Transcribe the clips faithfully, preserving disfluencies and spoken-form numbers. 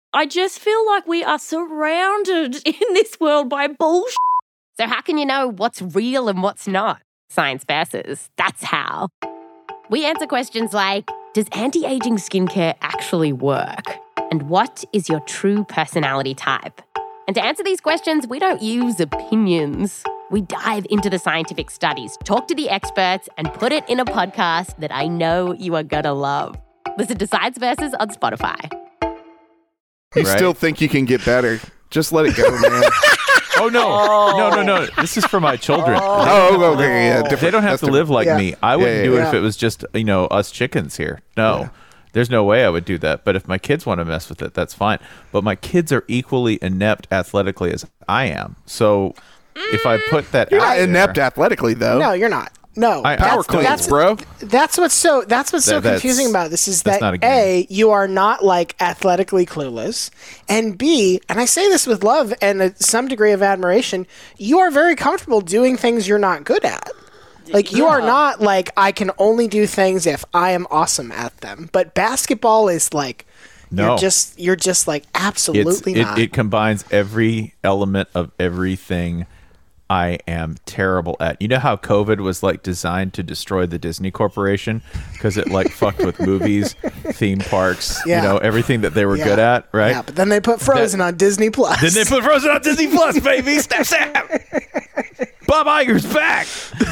I just feel like we are surrounded in this world by bullshit. So how can you know what's real and what's not? Science Versus. That's how. We answer questions like, does anti-aging skincare actually work? And what is your true personality type? And to answer these questions, we don't use opinions. We dive into the scientific studies, talk to the experts, and put it in a podcast that I know you are gonna love. Listen to Science Versus on Spotify. You Right. still think you can get better. Just let it go, man. Oh, no. Oh. No, no, no. This is for my children. Oh, okay. Yeah, different. They don't have That's to different. live like Yeah. me. I wouldn't yeah, do it yeah. if it was just, you know, us chickens here. No. Yeah. There's no way I would do that. But if my kids want to mess with it, that's fine. But my kids are equally inept athletically as I am. So if I put that You're out not there, inept athletically, though. No, you're not. No. I- Power that's, cleans, that's, bro. That's what's so that's what's so That- that's- confusing about this is that's that not a game. A, you are not like athletically clueless, and B, and I say this with love and uh, some degree of admiration, you are very comfortable doing things you're not good at. Like you are not like I can only do things if I am awesome at them. But basketball is like No. you're just you're just like it's, absolutely it, not. it combines every element of everything I am terrible at. You know how COVID was like designed to destroy the Disney Corporation because it like fucked with movies, theme parks, Yeah. you know, everything that they were Yeah. good at, right? Yeah, but then they put Frozen on Disney Plus. Then they put Frozen on Disney Plus, baby. Snap, snap. Bob Iger's back.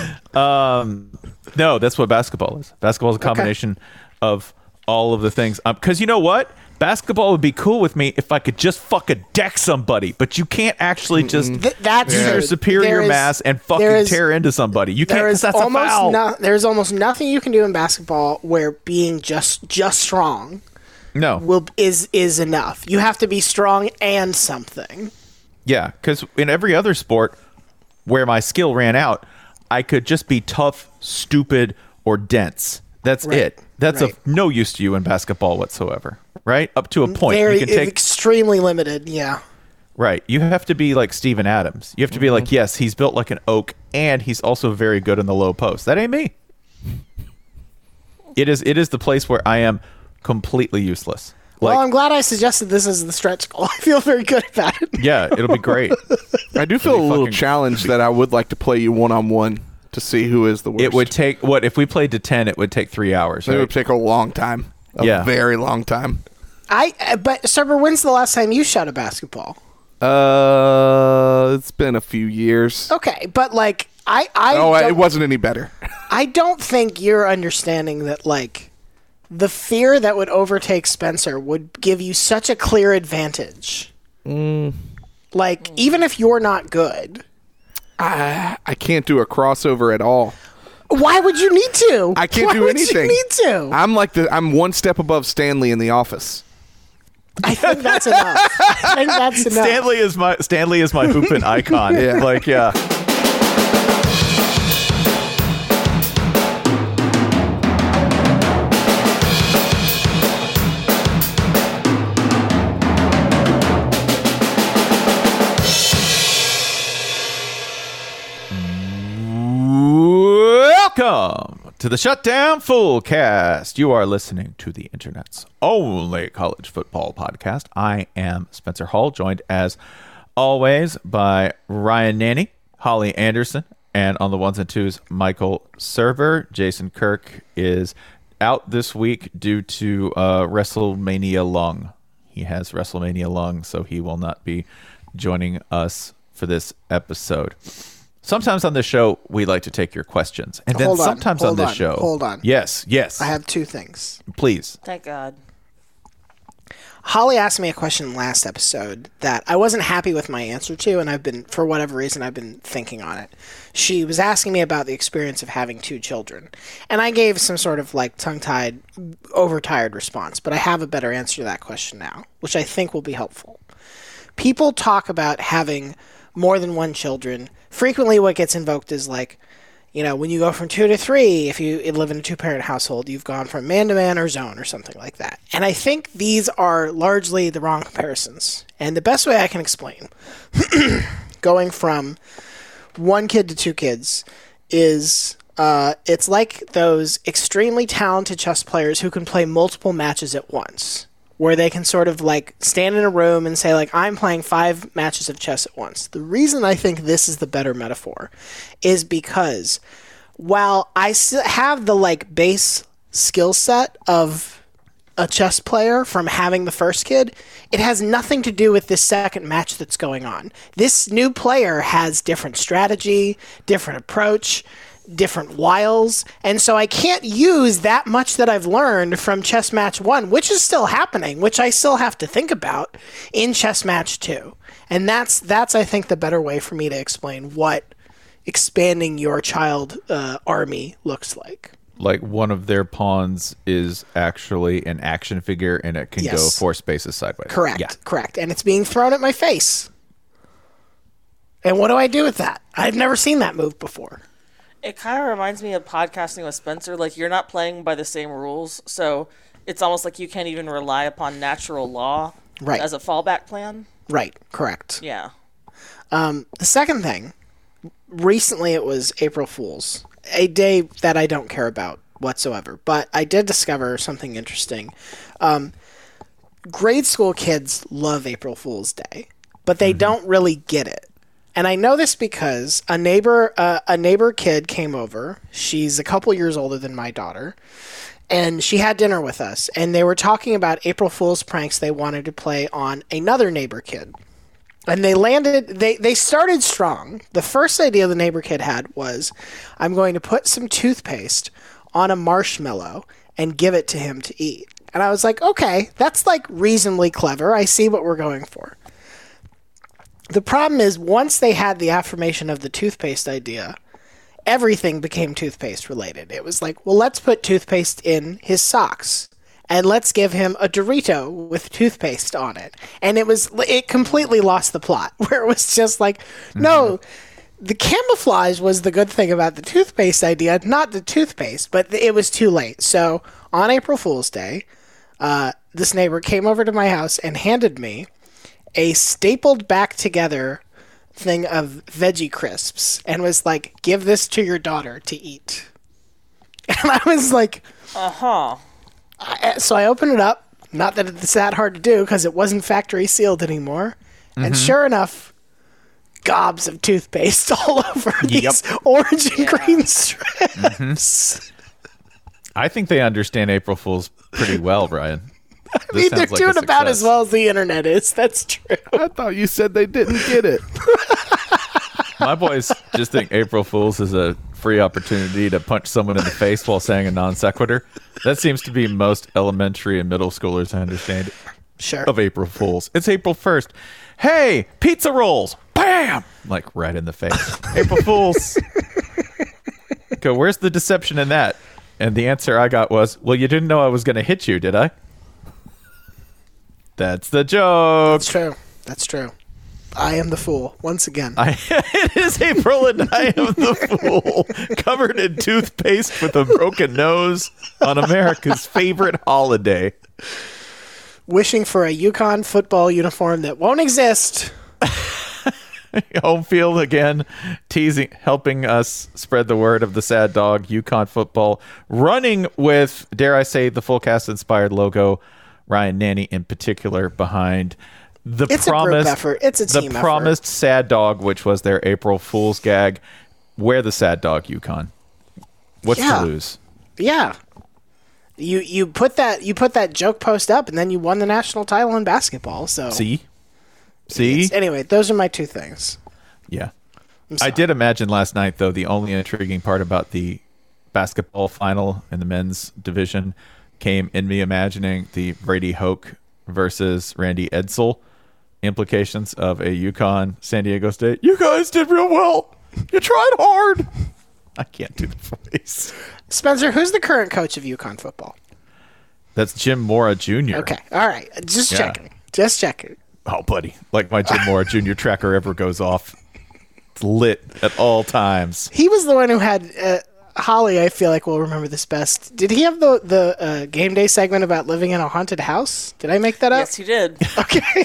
Um, no, that's what basketball is. Basketball is a combination of all of the things. Because you know what? Basketball would be cool with me if I could just fucking deck somebody, but you can't actually just Th- that's use true. your superior There is- mass and fucking there is- tear into somebody. You can't There because is that's a almost foul. no, there's almost nothing you can do in basketball where being just just strong no. will is is enough. You have to be strong and something. Yeah, because in every other sport where my skill ran out, I could just be tough, stupid, or dense. That's Right, it. That's right. of no use to you in basketball whatsoever, right? Up to a point. Very you can take extremely limited. Yeah. right. You have to be like Steven Adams. You have to be like, yes, he's built like an oak, and he's also very good in the low post. That ain't me. It is. It is the place where I am completely useless. Like, well, I'm glad I suggested this as the stretch goal. I feel very good about it. yeah, ittle be great. I do feel a be little fucking- challenged that I would like to play you one on one to see who is the worst. It would take what if we played to ten? It would take three hours. It Right? would take a long time. A Yeah. very long time. I uh, but Serber, when's the last time you shot a basketball? Uh, it's been a few years. Okay, but like I I Oh, don't, it wasn't any better. I don't think you're understanding that like the fear that would overtake Spencer would give you such a clear advantage. Mm. Like even if you're not good, I, I can't do a crossover at all. why would you need to? I can't Why do would anything. You need to. I'm like the I'm one step above Stanley in The Office. I think that's enough. I think that's enough. Stanley is my Stanley is my hooping icon. Yeah. Like yeah. Welcome to the Shutdown Fullcast. You are listening to the internet's only college football podcast. I am Spencer Hall, joined as always by Ryan Nanny, Holly Anderson, and on the ones and twos, Michael Server. Jason Kirk is out this week due to uh, WrestleMania lung. He has WrestleMania lung, so he will not be joining us for this episode. Sometimes on this show, we like to take your questions. And then Hold on, sometimes on hold this on, show. hold on. Yes, yes. I have two things. Please. Thank God. Holly asked me a question last episode that I wasn't happy with my answer to, and I've been, for whatever reason, I've been thinking on it. She was asking me about the experience of having two children, and I gave some sort of like tongue-tied, overtired response, but I have a better answer to that question now, which I think will be helpful. People talk about having more than one children. Frequently what gets invoked is like, you know, when you go from two to three, if you live in a two-parent household, you've gone from man-to-man or zone or something like that. And I think these are largely the wrong comparisons. And the best way I can explain going from one kid to two kids is uh, it's like those extremely talented chess players who can play multiple matches at once. where they can sort of like stand in a room and say like, I'm playing five matches of chess at once. The reason I think this is the better metaphor is because while I still have the like base skill set of a chess player from having the first kid, it has nothing to do with this second match that's going on. This new player has different strategy, different approach, different wiles, and so I can't use that much that I've learned from chess match one, which is still happening, which I still have to think about in chess match two. And that's that's I think the better way for me to explain what expanding your child uh, army looks like. Like one of their pawns is actually an action figure and it can Yes. go four spaces sideways. Correct, Yeah. correct. And it's being thrown at my face. And what do I do with that? I've never seen that move before. It kind of reminds me of podcasting with Spencer. Like, you're not playing by the same rules, so it's almost like you can't even rely upon natural law Right. as a fallback plan. Right, correct. Yeah. Um, the second thing, recently it was April Fool's, a day that I don't care about whatsoever, but I did discover something interesting. Um, grade school kids love April Fool's Day, but they don't really get it. And I know this because a neighbor, uh, a neighbor kid came over. She's a couple years older than my daughter, and she had dinner with us. And they were talking about April Fool's pranks they wanted to play on another neighbor kid. And they landed. They they started strong. The first idea the neighbor kid had was, "I'm going to put some toothpaste on a marshmallow and give it to him to eat." And I was like, "Okay, that's like reasonably clever. I see what we're going for." The problem is, once they had the affirmation of the toothpaste idea, everything became toothpaste related. It was like, well, let's put toothpaste in his socks, and let's give him a Dorito with toothpaste on it. And it was, it completely lost the plot, where it was just like, mm-hmm. no, the camouflage was the good thing about the toothpaste idea, not the toothpaste, but it was too late. So on April Fool's Day, uh, this neighbor came over to my house and handed me a stapled back together thing of veggie crisps and was like, give this to your daughter to eat. And I was like, Uh-huh. I, so I opened it up. Not that it's that hard to do because it wasn't factory sealed anymore. Mm-hmm. And sure enough, gobs of toothpaste all over these yep. orange and yeah. green strips. Mm-hmm. I think they understand April Fool's pretty well, Brian. I mean, they're like doing about as well as the internet is. That's true. I thought you said they didn't get it. My boys just think April Fool's is a free opportunity to punch someone in the face while saying a non sequitur. That seems to be most elementary and middle schoolers, I understand, sure. of April Fool's. It's April first. Hey, pizza rolls. Bam! Like right in the face. April Fool's. Go, where's the deception in that? And the answer I got was, well, you didn't know I was going to hit you, did I? That's the joke. That's true. That's true. I am the fool once again. I, it is April and I am the fool, covered in toothpaste with a broken nose on America's favorite holiday. Wishing for a UConn football uniform that won't exist. Home field again, teasing, helping us spread the word of the sad dog, UConn football, running with, dare I say, the full cast inspired logo. Ryan Nanny in particular behind the it's promised a group effort. It's a team the effort. promised sad dog, which was their April Fool's gag. Wear the sad dog, UConn. What's yeah. to lose? Yeah, you you put that you put that joke post up, and then you won the national title in basketball. So see, see. It's, anyway, those are my two things. Yeah, I did imagine last night though. The only intriguing part about the basketball final in the men's division came in me imagining the Brady Hoke versus Randy Edsall implications of a UConn San Diego State. You guys did real well. You tried hard. I can't do the voice. Spencer, who's the current coach of UConn football? That's Jim Mora Junior Okay. All right. Just yeah. checking. Just checking. Oh, buddy. Like my Jim Mora Junior tracker ever goes off. It's lit at all times. He was the one who had... Uh, Holly, I feel like will remember this best. Did he have the the uh, game day segment about living in a haunted house? Did I make that up? Yes, he did. Okay.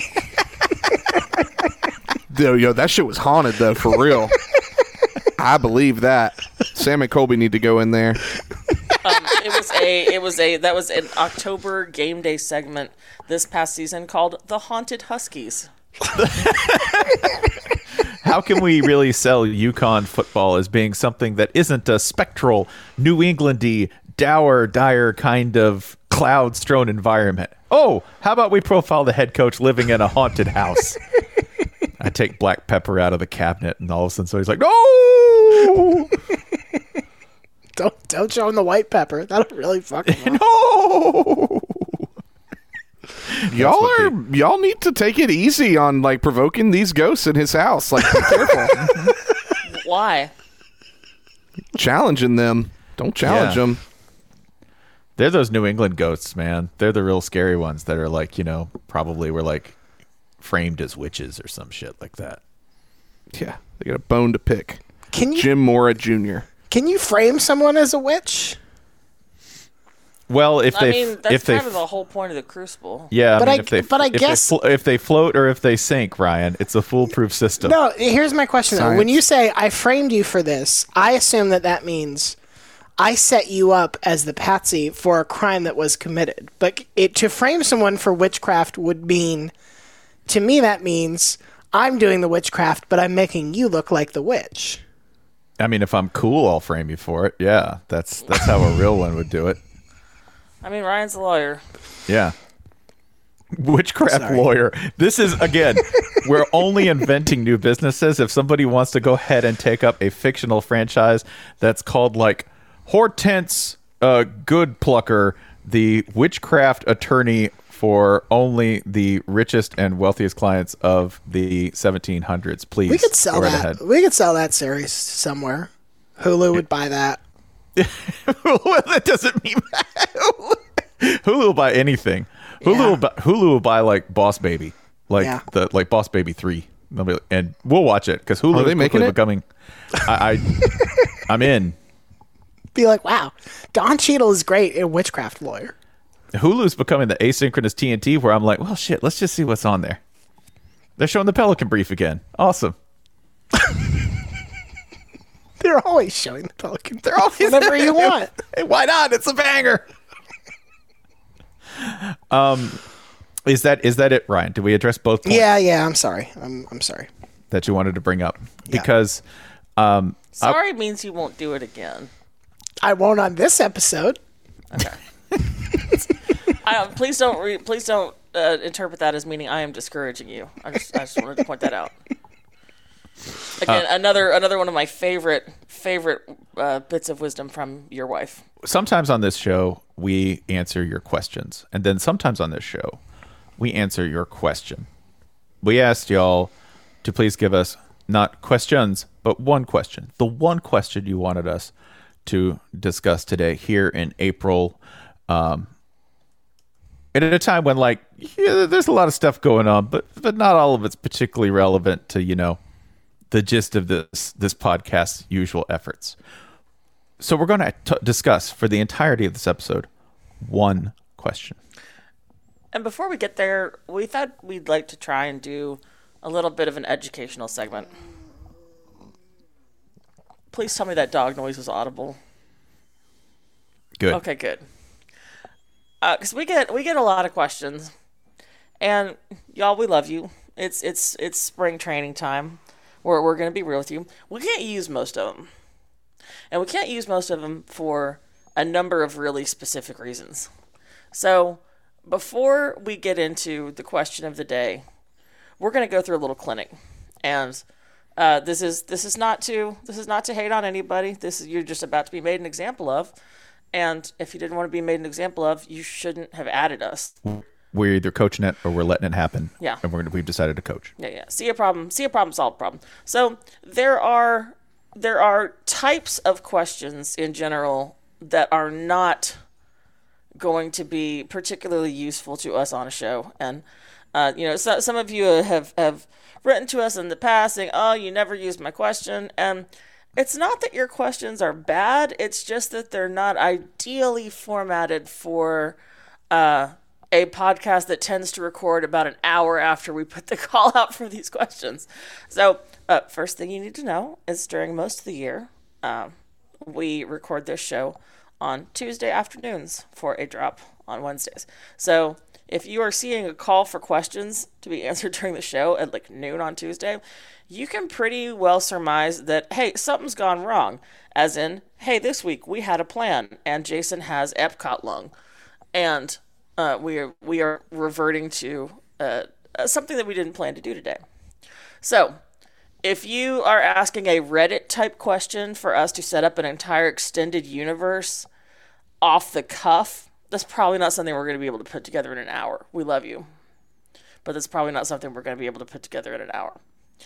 Yo, yo, that shit was haunted though, for real. I believe that. Sam and Colby need to go in there. Um, it was a it was a that was an October game day segment this past season called The Haunted Huskies. How can we really sell Yukon football as being something that isn't a spectral, New Englandy, dour, dire kind of cloud-strewn environment? Oh, how about we profile the head coach living in a haunted house? I take black pepper out of the cabinet, and all of a sudden, so he's like, "No, Don't don't show him the white pepper. That'll really fuck him up. no!" Y'all what are y'all need to take it easy on like provoking these ghosts in his house. Like, be careful. Why? Challenging them. Don't challenge Yeah. them. They're those New England ghosts, man. They're the real scary ones that are like, you know, probably were like framed as witches or some shit like that. Yeah, they got a bone to pick. Can you Jim Mora Junior can you frame someone as a witch? Well, if I they, mean, that's if they, kind of the whole point of the Crucible. yeah, But I mean, I- if they, but I if guess- they flo- if they float or if they sink, Ryan, it's a foolproof system. No, here's my question though. When Science. you say I framed you for this, I assume that that means I set you up as the patsy for a crime that was committed. But it to frame someone for witchcraft would mean, to me, that means I'm doing the witchcraft, but I'm making you look like the witch. I mean, if I'm cool, I'll frame you for it. Yeah, that's that's how a real one would do it. I mean, Ryan's a lawyer. Yeah. Witchcraft Sorry. lawyer. This is, again, we're only inventing new businesses. If somebody wants to go ahead and take up a fictional franchise that's called like Hortense uh, Good Plucker, the witchcraft attorney for only the richest and wealthiest clients of the seventeen hundreds, please. We could sell go right that. ahead. We could sell that series somewhere. Hulu would buy that. Well, that doesn't mean Hulu will buy anything. Hulu Yeah. will buy, Hulu will buy like Boss Baby, like Yeah. the like Boss Baby three. They'll be like- and we'll watch it because Hulu Are they is making quickly it? becoming. I, I I'm in. Be like, wow, Don Cheadle is great in Witchcraft Lawyer. Hulu's becoming the asynchronous T N T where I'm like, well, shit, let's just see what's on there. They're showing the Pelican Brief again. Awesome. They're always showing the Pelican. They're always whenever you want. Hey, why not? It's a banger. Um, is that is that it, Ryan? Did we address both points Yeah, yeah. I'm sorry. I'm I'm sorry. that you wanted to bring up? Yeah. Because um, Sorry means you won't do it again. I won't on this episode. Okay. I don't, please don't re, please don't uh, interpret that as meaning I am discouraging you. I just I just wanted to point that out. Again, another another one of my favorite favorite uh, bits of wisdom from your wife. sometimes on this show we answer your questions, and then sometimes on this show we answer your question. We asked y'all to please give us not questions, but one question. The one question you wanted us to discuss today here in April, um, and at a time when, like, yeah, there's a lot of stuff going on, but but not all of it's particularly relevant to, you know, the gist of this this podcast's usual efforts. So we're going to t- discuss for the entirety of this episode one question. And before we get there, we thought we'd like to try and do a little bit of an educational segment. Please tell me that dog noise was audible. Good. Okay, good. Because we get we get a lot of questions, and y'all, we love you. It's it's it's spring training time. We're we're gonna be real with you. We can't use most of them, and we can't use most of them for a number of really specific reasons. So before we get into the question of the day, we're gonna go through a little clinic, and uh, this is this is not to this is not to hate on anybody. This is you're just about to be made an example of. And if you didn't want to be made an example of, you shouldn't have added us. We're either coaching it or we're letting it happen. Yeah. And we're we've decided to coach. Yeah, yeah. See a problem, see a problem, solve a problem. So there are there are types of questions in general that are not going to be particularly useful to us on a show. And uh, you know, so, some of you have have written to us in the past saying, "Oh, you never used my question," and it's not that your questions are bad. It's just that they're not ideally formatted for uh, a podcast that tends to record about an hour after we put the call out for these questions. So uh, first thing you need to know is during most of the year, uh, we record this show on Tuesday afternoons for a drop on Wednesdays. So if you are seeing a call for questions to be answered during the show at like noon on Tuesday, you can pretty well surmise that, hey, something's gone wrong. As in, hey, this week we had a plan and Jason has Epcot lung. And uh, we are we are reverting to uh, something that we didn't plan to do today. So if you are asking a Reddit type question for us to set up an entire extended universe off the cuff, that's probably not something we're going to be able to put together in an hour. We love you, but that's probably not something we're going to be able to put together in an hour.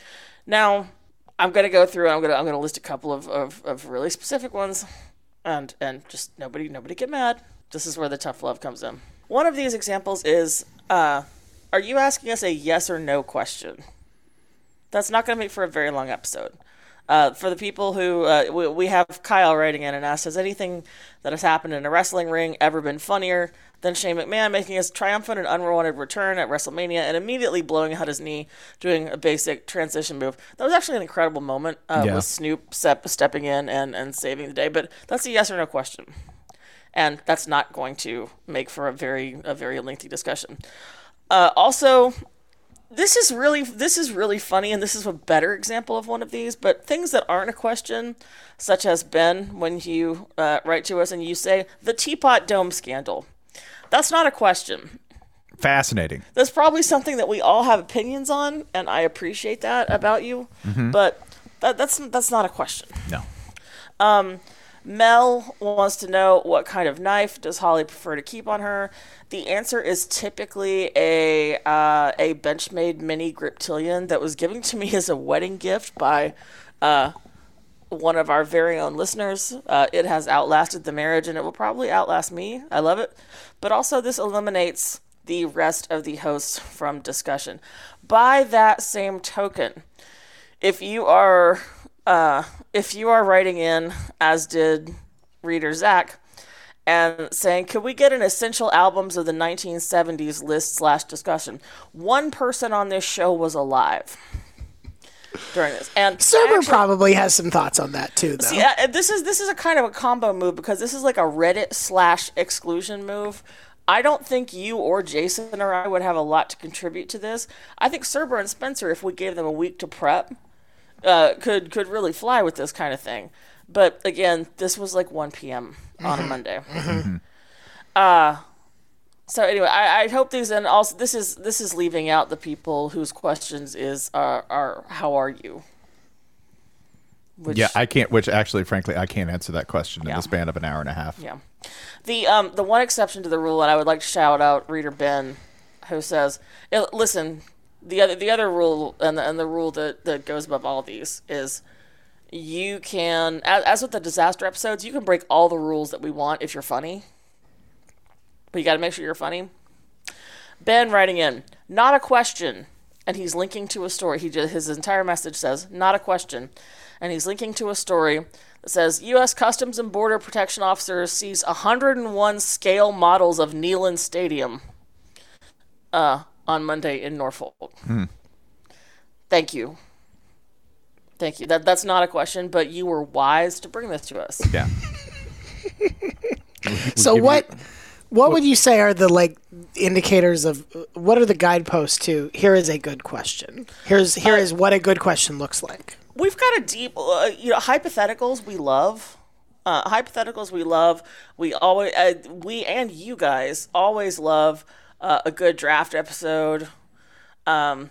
Now, I'm going to go through and I'm going to I'm going to list a couple of, of, of really specific ones, and and just nobody nobody get mad. This is where the tough love comes in. One of these examples is, uh, are you asking us a yes or no question? That's not going to make for a very long episode. Uh, for the people who, uh, we, we have Kyle writing in and asked, has anything that has happened in a wrestling ring ever been funnier than Shane McMahon making his triumphant and unwanted return at WrestleMania and immediately blowing out his knee, doing a basic transition move? That was actually an incredible moment uh, Yeah. with Snoop step, stepping in and, and saving the day, but that's a yes or no question. And that's not going to make for a very, a very lengthy discussion. Uh, also, This is really this is really funny, and this is a better example of one of these. But things that aren't a question, such as Ben, when you uh, write to us and you say the Teapot Dome scandal, that's not a question. Fascinating. That's probably something that we all have opinions on, and I appreciate that about you. Mm-hmm. But that, that's that's not a question. No. Um, Mel wants to know, what kind of knife does Holly prefer to keep on her? The answer is typically a uh, a Benchmade mini Griptilian that was given to me as a wedding gift by uh, one of our very own listeners. Uh, it has outlasted the marriage, and it will probably outlast me. I love it. But also, this eliminates the rest of the hosts from discussion. By that same token, if you are uh, if you are writing in, as did reader Zach, and saying, could we get an essential albums of the nineteen seventies list slash discussion? One person on this show was alive during this. And Cerber actually, probably has some thoughts on that too, though. see, uh, this is this is a kind of a combo move, because this is like a Reddit slash exclusion move. I don't think you or Jason or I would have a lot to contribute to this. I think Cerber and Spencer, if we gave them a week to prep, uh, could could really fly with this kind of thing. But again, this was like one p.m. on a Monday. Mm-hmm. Uh, so anyway, I, I hope these, and also this is this is leaving out the people whose questions is are are how are you? Which, Yeah, I can't. Which actually, frankly, I can't answer that question in Yeah. the span of an hour and a half. Yeah. The um the one exception to the rule, and I would like to shout out reader Ben, who says, eh, listen, the other the other rule and the, and the rule that, that goes above all these is, you can, as, as with the disaster episodes, you can break all the rules that we want if you're funny, but you got to make sure you're funny. Ben writing in, not a question, and he's linking to a story. He just, his entire message says, not a question, and he's linking to a story that says, U S Customs and Border Protection officers seize one hundred one scale models of Neyland Stadium uh, on Monday in Norfolk. Hmm. Thank you. Thank you. That That's not a question, but you were wise to bring this to us. Yeah. So give what you- what would you say are the like indicators of what are the guideposts to here is a good question? Here's here Uh, is what a good question looks like. We've got a deep, uh, you know, hypotheticals we love. Uh, hypotheticals we love. We always, uh, we and you guys always love uh, a good draft episode. Um,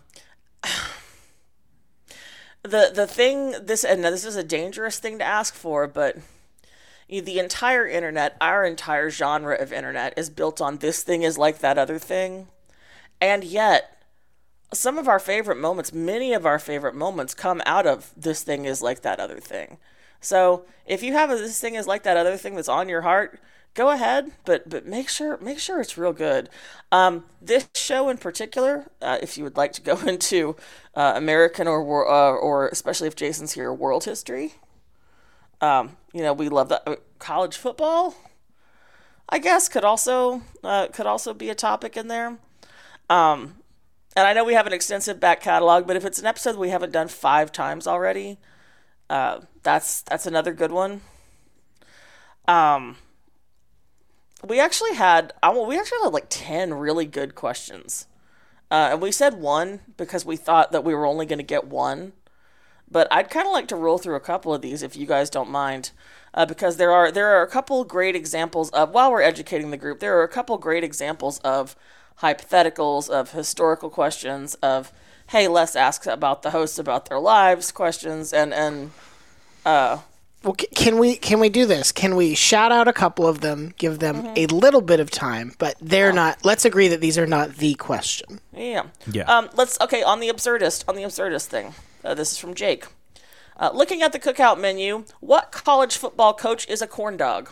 the the thing this and this is a dangerous thing to ask for, but the entire internet, our entire genre of internet, is built on this thing is like that other thing, and yet some of our favorite moments, many of our favorite moments, come out of this thing is like that other thing. So if you have a this thing is like that other thing that's on your heart, go ahead, but but make sure make sure it's real good. Um, this show in particular, uh, if you would like to go into uh, American or wor- uh, or especially if Jason's here, world history. Um, you know, we love that. Uh, college football, I guess, could also uh, could also be a topic in there. Um, and I know we have an extensive back catalog, but if it's an episode we haven't done five times already, uh, that's that's another good one. Um, we actually had I well, we actually had like ten really good questions, uh, and we said one because we thought that we were only going to get one. But I'd kind of like to roll through a couple of these if you guys don't mind, uh, because there are there are a couple great examples of, while we're educating the group, there are a couple great examples of hypotheticals, of historical questions, of, hey, let's ask about the hosts about their lives questions, and, and uh, well, c- can we can we do this? Can we shout out a couple of them, give them Mm-hmm. a little bit of time, but they're not, let's agree that these are not the question. yeah. Yeah. Um, let's, okay, on the absurdist, on the absurdist thing. Uh, this is from Jake. Uh, looking at the cookout menu, what college football coach is a corn dog?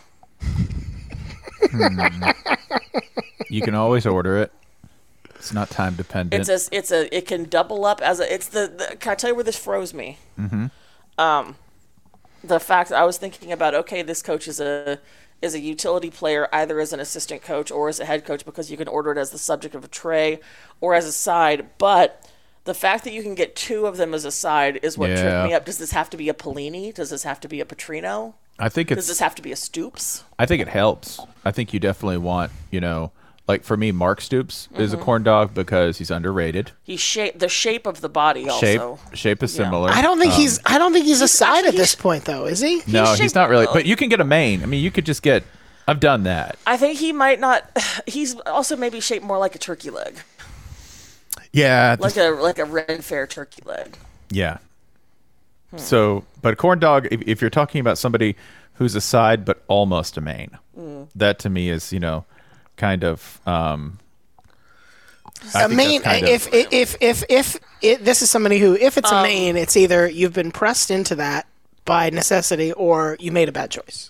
You can always order it. It's not time dependent. It's a, it's a, it can double up as a, it's the, the can I tell you where this froze me? Mm-hmm. Um, the fact that I was thinking about, okay, this coach is a, is a utility player, either as an assistant coach or as a head coach, because you can order it as the subject of a tray or as a side, but the fact that you can get two of them as a side is what Yeah. tripped me up. Does this have to be a Pelini? Does this have to be a Petrino? I think Does it's. this have to be a Stoops? I think it helps. I think you definitely want, you know, like for me, Mark Stoops is a corn dog because he's underrated. He shape the shape of the body Shape also. shape is Yeah. similar. I don't think Um, he's I don't think he's a side actually- at this point though, is he? No, he's, shaped- not really. But you can get a main. I mean, you could just get. I've done that. I think he might not. He's also maybe shaped more like a turkey leg, Yeah. like a like a red fair turkey leg. Yeah. So, but a corn dog, if, if you're talking about somebody who's a side but almost a main, that to me is, you know, kind of. Um, I A think main, that's kind of- if, if if if if it, this is somebody who, if it's a Um, main, it's either you've been pressed into that by necessity or you made a bad choice.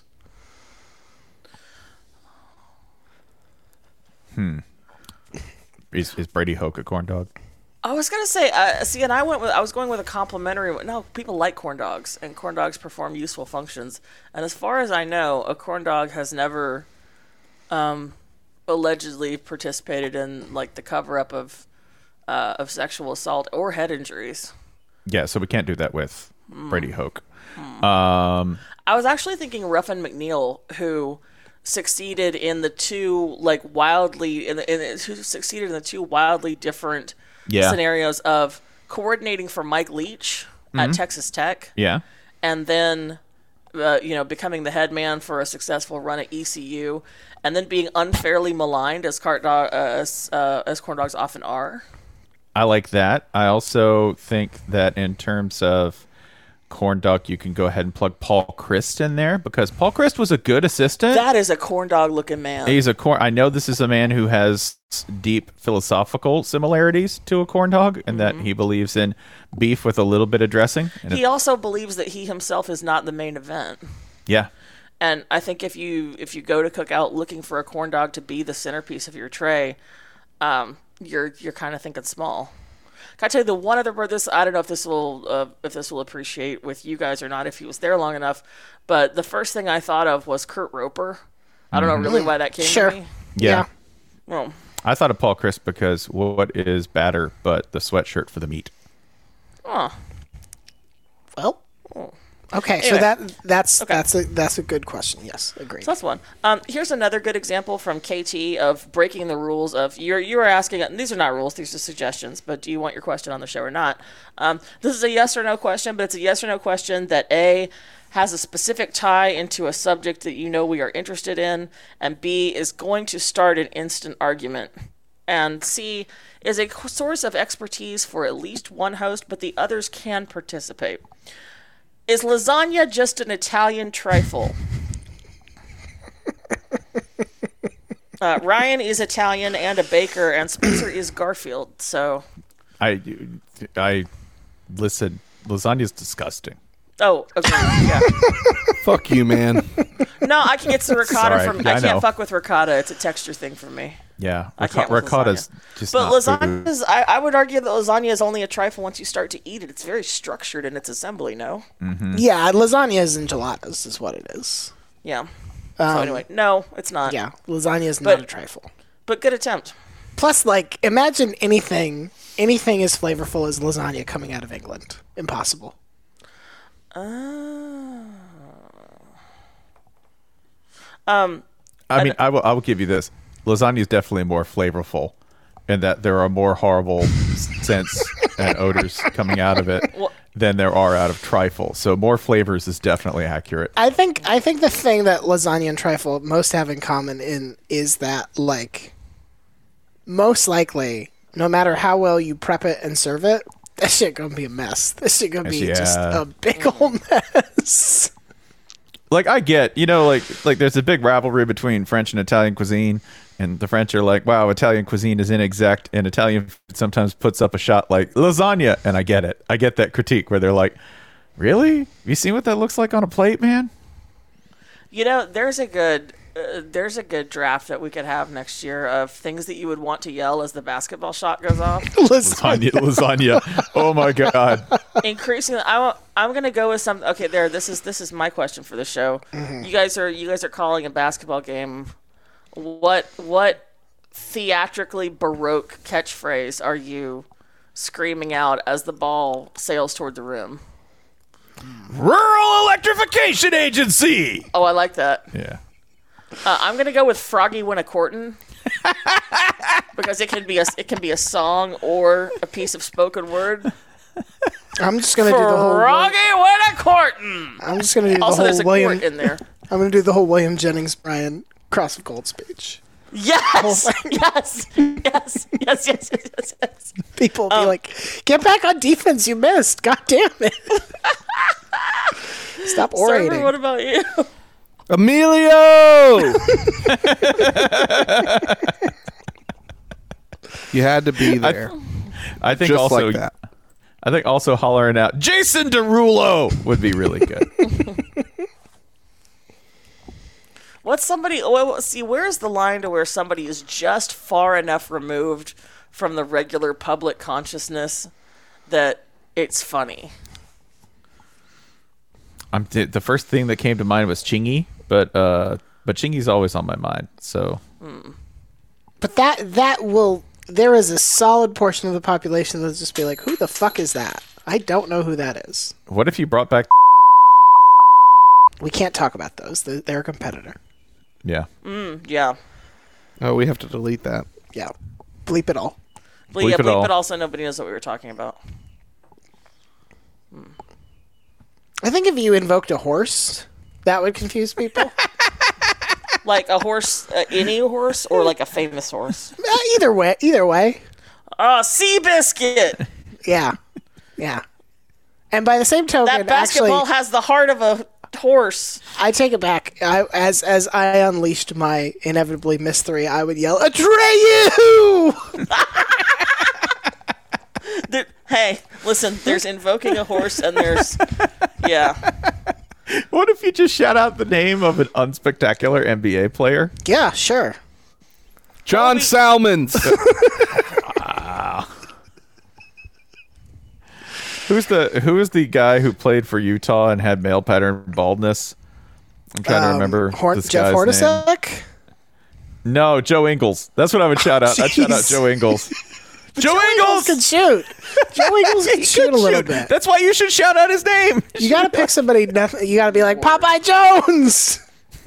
is, is Brady Hoke a corn dog? I was gonna say, uh, see, and I went with I was going with a complimentary. No, people like corn dogs, and corn dogs perform useful functions. And as far as I know, a corn dog has never, um, allegedly participated in like the cover up of, uh, of sexual assault or head injuries. Yeah, so we can't do that with Brady Hoke. Um, I was actually thinking Ruffin McNeil, who succeeded in the two like wildly in the, in the, who succeeded in the two wildly different Yeah. scenarios of coordinating for Mike Leach at Texas Tech, yeah. and then uh, you know becoming the head man for a successful run at E C U, and then being unfairly maligned as cart dog, uh, as, uh, as corn dogs often are. I like that. I also think that in terms of corn dog, you can go ahead and plug Paul Christ in there because Paul Christ was a good assistant. That is a corn dog looking man. He's a corn. I know this is a man who has deep philosophical similarities to a corn dog, and that he believes in beef with a little bit of dressing. And He also believes that he himself is not the main event. yeah, And I think if you if you go to Cookout looking for a corn dog to be the centerpiece of your tray, um, you're you're kind of thinking small. Can I tell you the one other bird? This I don't know if this will uh, if this will appreciate with you guys or not if he was there long enough. But the first thing I thought of was Kurt Roper. I don't know really why that came Sure. to me. yeah. Well, I thought of Paul Christ because what is batter but the sweatshirt for the meat? oh, Well, okay, so Anyway. that that's that's a that's a good question. Yes, agreed. so that's one. Um, here's another good example from K T of breaking the rules of you're you are asking. And these are not rules; these are suggestions. But do you want your question on the show or not? Um, this is a yes or no question, but it's a yes or no question that A has a specific tie into a subject that you know we are interested in, and B is going to start an instant argument, and C is a source of expertise for at least one host, but the others can participate. Is lasagna just an Italian trifle? uh, Ryan is Italian and a baker, and Spencer is Garfield. So, I, I listen. Lasagna is disgusting. oh, okay, yeah. Fuck you, man. No, I can get the ricotta Sorry. from. Yeah, I I can't know. fuck with ricotta. It's a texture thing for me. Yeah, I can't Ric- with ricotta's lasagna. just But not lasagna food. is. I, I would argue that lasagna is only a trifle once you start to eat it. It's very structured in its assembly. No. Yeah, lasagna is enchiladas, is what it is. Yeah. So anyway, no, it's not. Yeah, lasagna is But- not a trifle. But good attempt. Plus, like, imagine anything anything as flavorful as lasagna coming out of England. Impossible. Uh, um, I mean, I will. I will give you this. Lasagna is definitely more flavorful, in that there are more horrible scents and odors coming out of it Well- than there are out of trifle. So more flavors is definitely accurate. I think I think the thing that lasagna and trifle most have in common in is that like most likely, no matter how well you prep it and serve it, that shit gonna be a mess. This shit gonna be Yeah. just a big old mess. Like I get, you know, like like there's a big rivalry between French and Italian cuisine, and the French are like, wow, Italian cuisine is inexact, and Italian food sometimes puts up a shot like lasagna, and I get it. I get that critique where they're like, really? You seen what that looks like on a plate, man? You know, there's a good uh, there's a good draft that we could have next year of things that you would want to yell as the basketball shot goes off. Lasagna, lasagna. Oh my god. Increasingly, I, I'm gonna go with some. Okay, there. This is this is my question for the show. You guys are you guys are calling a basketball game. What what theatrically baroque catchphrase are you screaming out as the ball sails toward the rim? Rural Electrification Agency. Oh, I like that. Yeah. Uh, I'm gonna go with Froggy Winnacorton because it can be a it can be a song or a piece of spoken word. I'm just gonna do the whole. Froggy Winnacorton. I'm just gonna do the Also, whole there's a William. court in there. I'm gonna do the whole William Jennings Bryan Cross of Gold speech. Yes, yes, yes, yes, yes, yes, yes, yes. People will Um, be like, "Get back on defense! You missed! God damn it! Stop orating." Server, what about you? Emilio! You had to be there. I think Just also like that. I think also hollering out Jason Derulo would be really good. What's somebody? Well, see, where's the line to where somebody is just far enough removed from the regular public consciousness that it's funny? I'm th- the first thing that came to mind was Chingy, but uh, but Chingy's always on my mind. So But that that will. There is a solid portion of the population that'll just be like, "Who the fuck is that? I don't know who that is." what if you brought back? We can't talk about those. They're, they're a competitor. Yeah, Yeah, Oh, we have to delete that. Yeah, bleep it all. but Bleep yeah, it bleep all. it also. Nobody knows what we were talking about. I think if you invoked a horse, that would confuse people. Like a horse, uh, any horse, or like a famous horse. Uh, either way, either way. Ah, Seabiscuit. Yeah, yeah. And by the same token, That basketball actually, has the heart of a horse. I take it back. I, as as I unleashed my inevitably miss three, I would yell, "Atreyu!" There- hey, listen. There's invoking a horse, and there's yeah. what if you just shout out the name of an unspectacular N B A player? Yeah, sure. John we- Salmons. Who's the Who is the guy who played for Utah and had male pattern baldness? I'm trying to Um, remember Hor- this Jeff guy's name. Hornacek? No, Joe Ingles. That's what I would shout out. I'd shout out Jeez. Joe Ingles. Joe Joe Ingles can shoot. Joe Ingles can He shoot could a little shoot. bit. That's why you should shout out his name. You gotta pick somebody. Nef- you gotta be like Popeye Jones.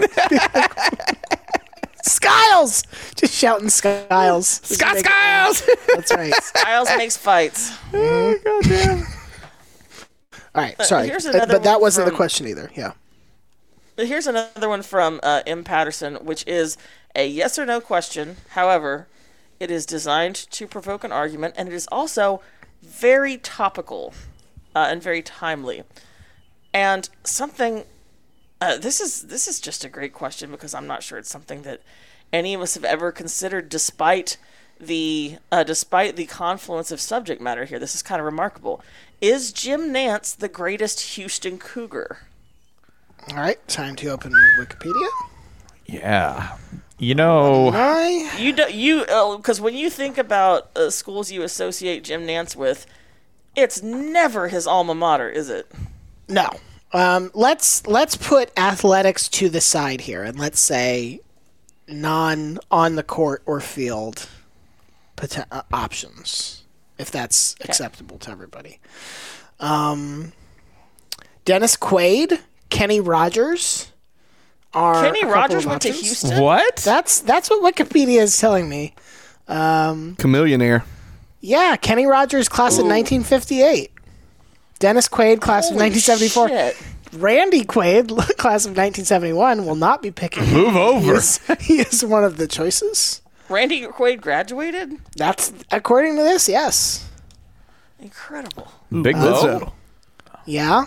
Skiles, just shouting Skiles. Just Scott make- Skiles. That's right. Styles makes fights. Goddamn. All right, sorry, here's Uh, another but that one wasn't the from- question either. Yeah. But here's another one from uh, M. Patterson, which is a yes or no question. However, it is designed to provoke an argument, and it is also very topical uh, and very timely. And something. Uh, this is this is just a great question because I'm not sure it's something that any of us have ever considered, despite the uh, despite the confluence of subject matter here. This is kind of remarkable. Is Jim Nance the greatest Houston Cougar? All right, time to open Wikipedia. Yeah. You know, I You do, you because when you think about uh, schools you associate Jim Nance with, it's never his alma mater, is it? no. Um, let's let's put athletics to the side here, and let's say non on the court or field poten- uh, options, if that's acceptable to everybody. Um, Dennis Quaid, Kenny Rogers, are Kenny a couple Rogers of went to options. Houston. What? That's that's what Wikipedia is telling me. Um, Chameleonaire. yeah, Kenny Rogers, class of nineteen fifty-eight. Dennis Quaid, class of Holy nineteen seventy-four. shit. Randy Quaid, class of nineteen seventy-one, will not be picking. him. Move over. He is, he is one of the choices. Randy Quaid graduated. That's according to this. Yes. Incredible. Big Lizzo. Mo. Yeah.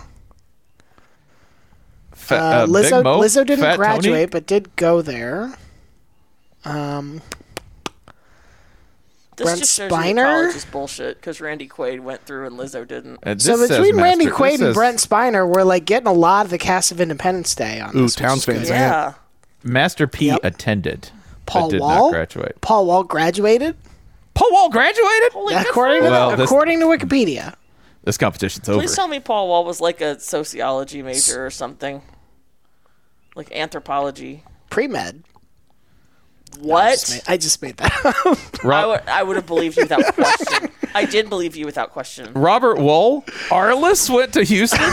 Fa- Uh, uh, Lizzo, Big Mo? Lizzo didn't Fat graduate, Tony? but did go there. Um, This Brent just shows you that Spiner? college is bullshit because Randy Quaid went through and Lizzo didn't. And so this says between Randy master- Quaid this and says Brent Spiner, we're like getting a lot of the cast of Independence Day on Ooh, this. which Towns is good. fans. Yeah. Master P Yep. attended, Paul but did Wall? not graduate. Paul Wall graduated, Paul Wall graduated? Holy good according for to him. Well, the, this- according to Wikipedia. This competition's over. Please tell me Paul Wall was like a sociology major or something. Like anthropology. Pre-med. What? Just made- I just made that up. I Rob- would I would have believed you without question. I did believe you without question. Robert Wool, Arliss went to Houston.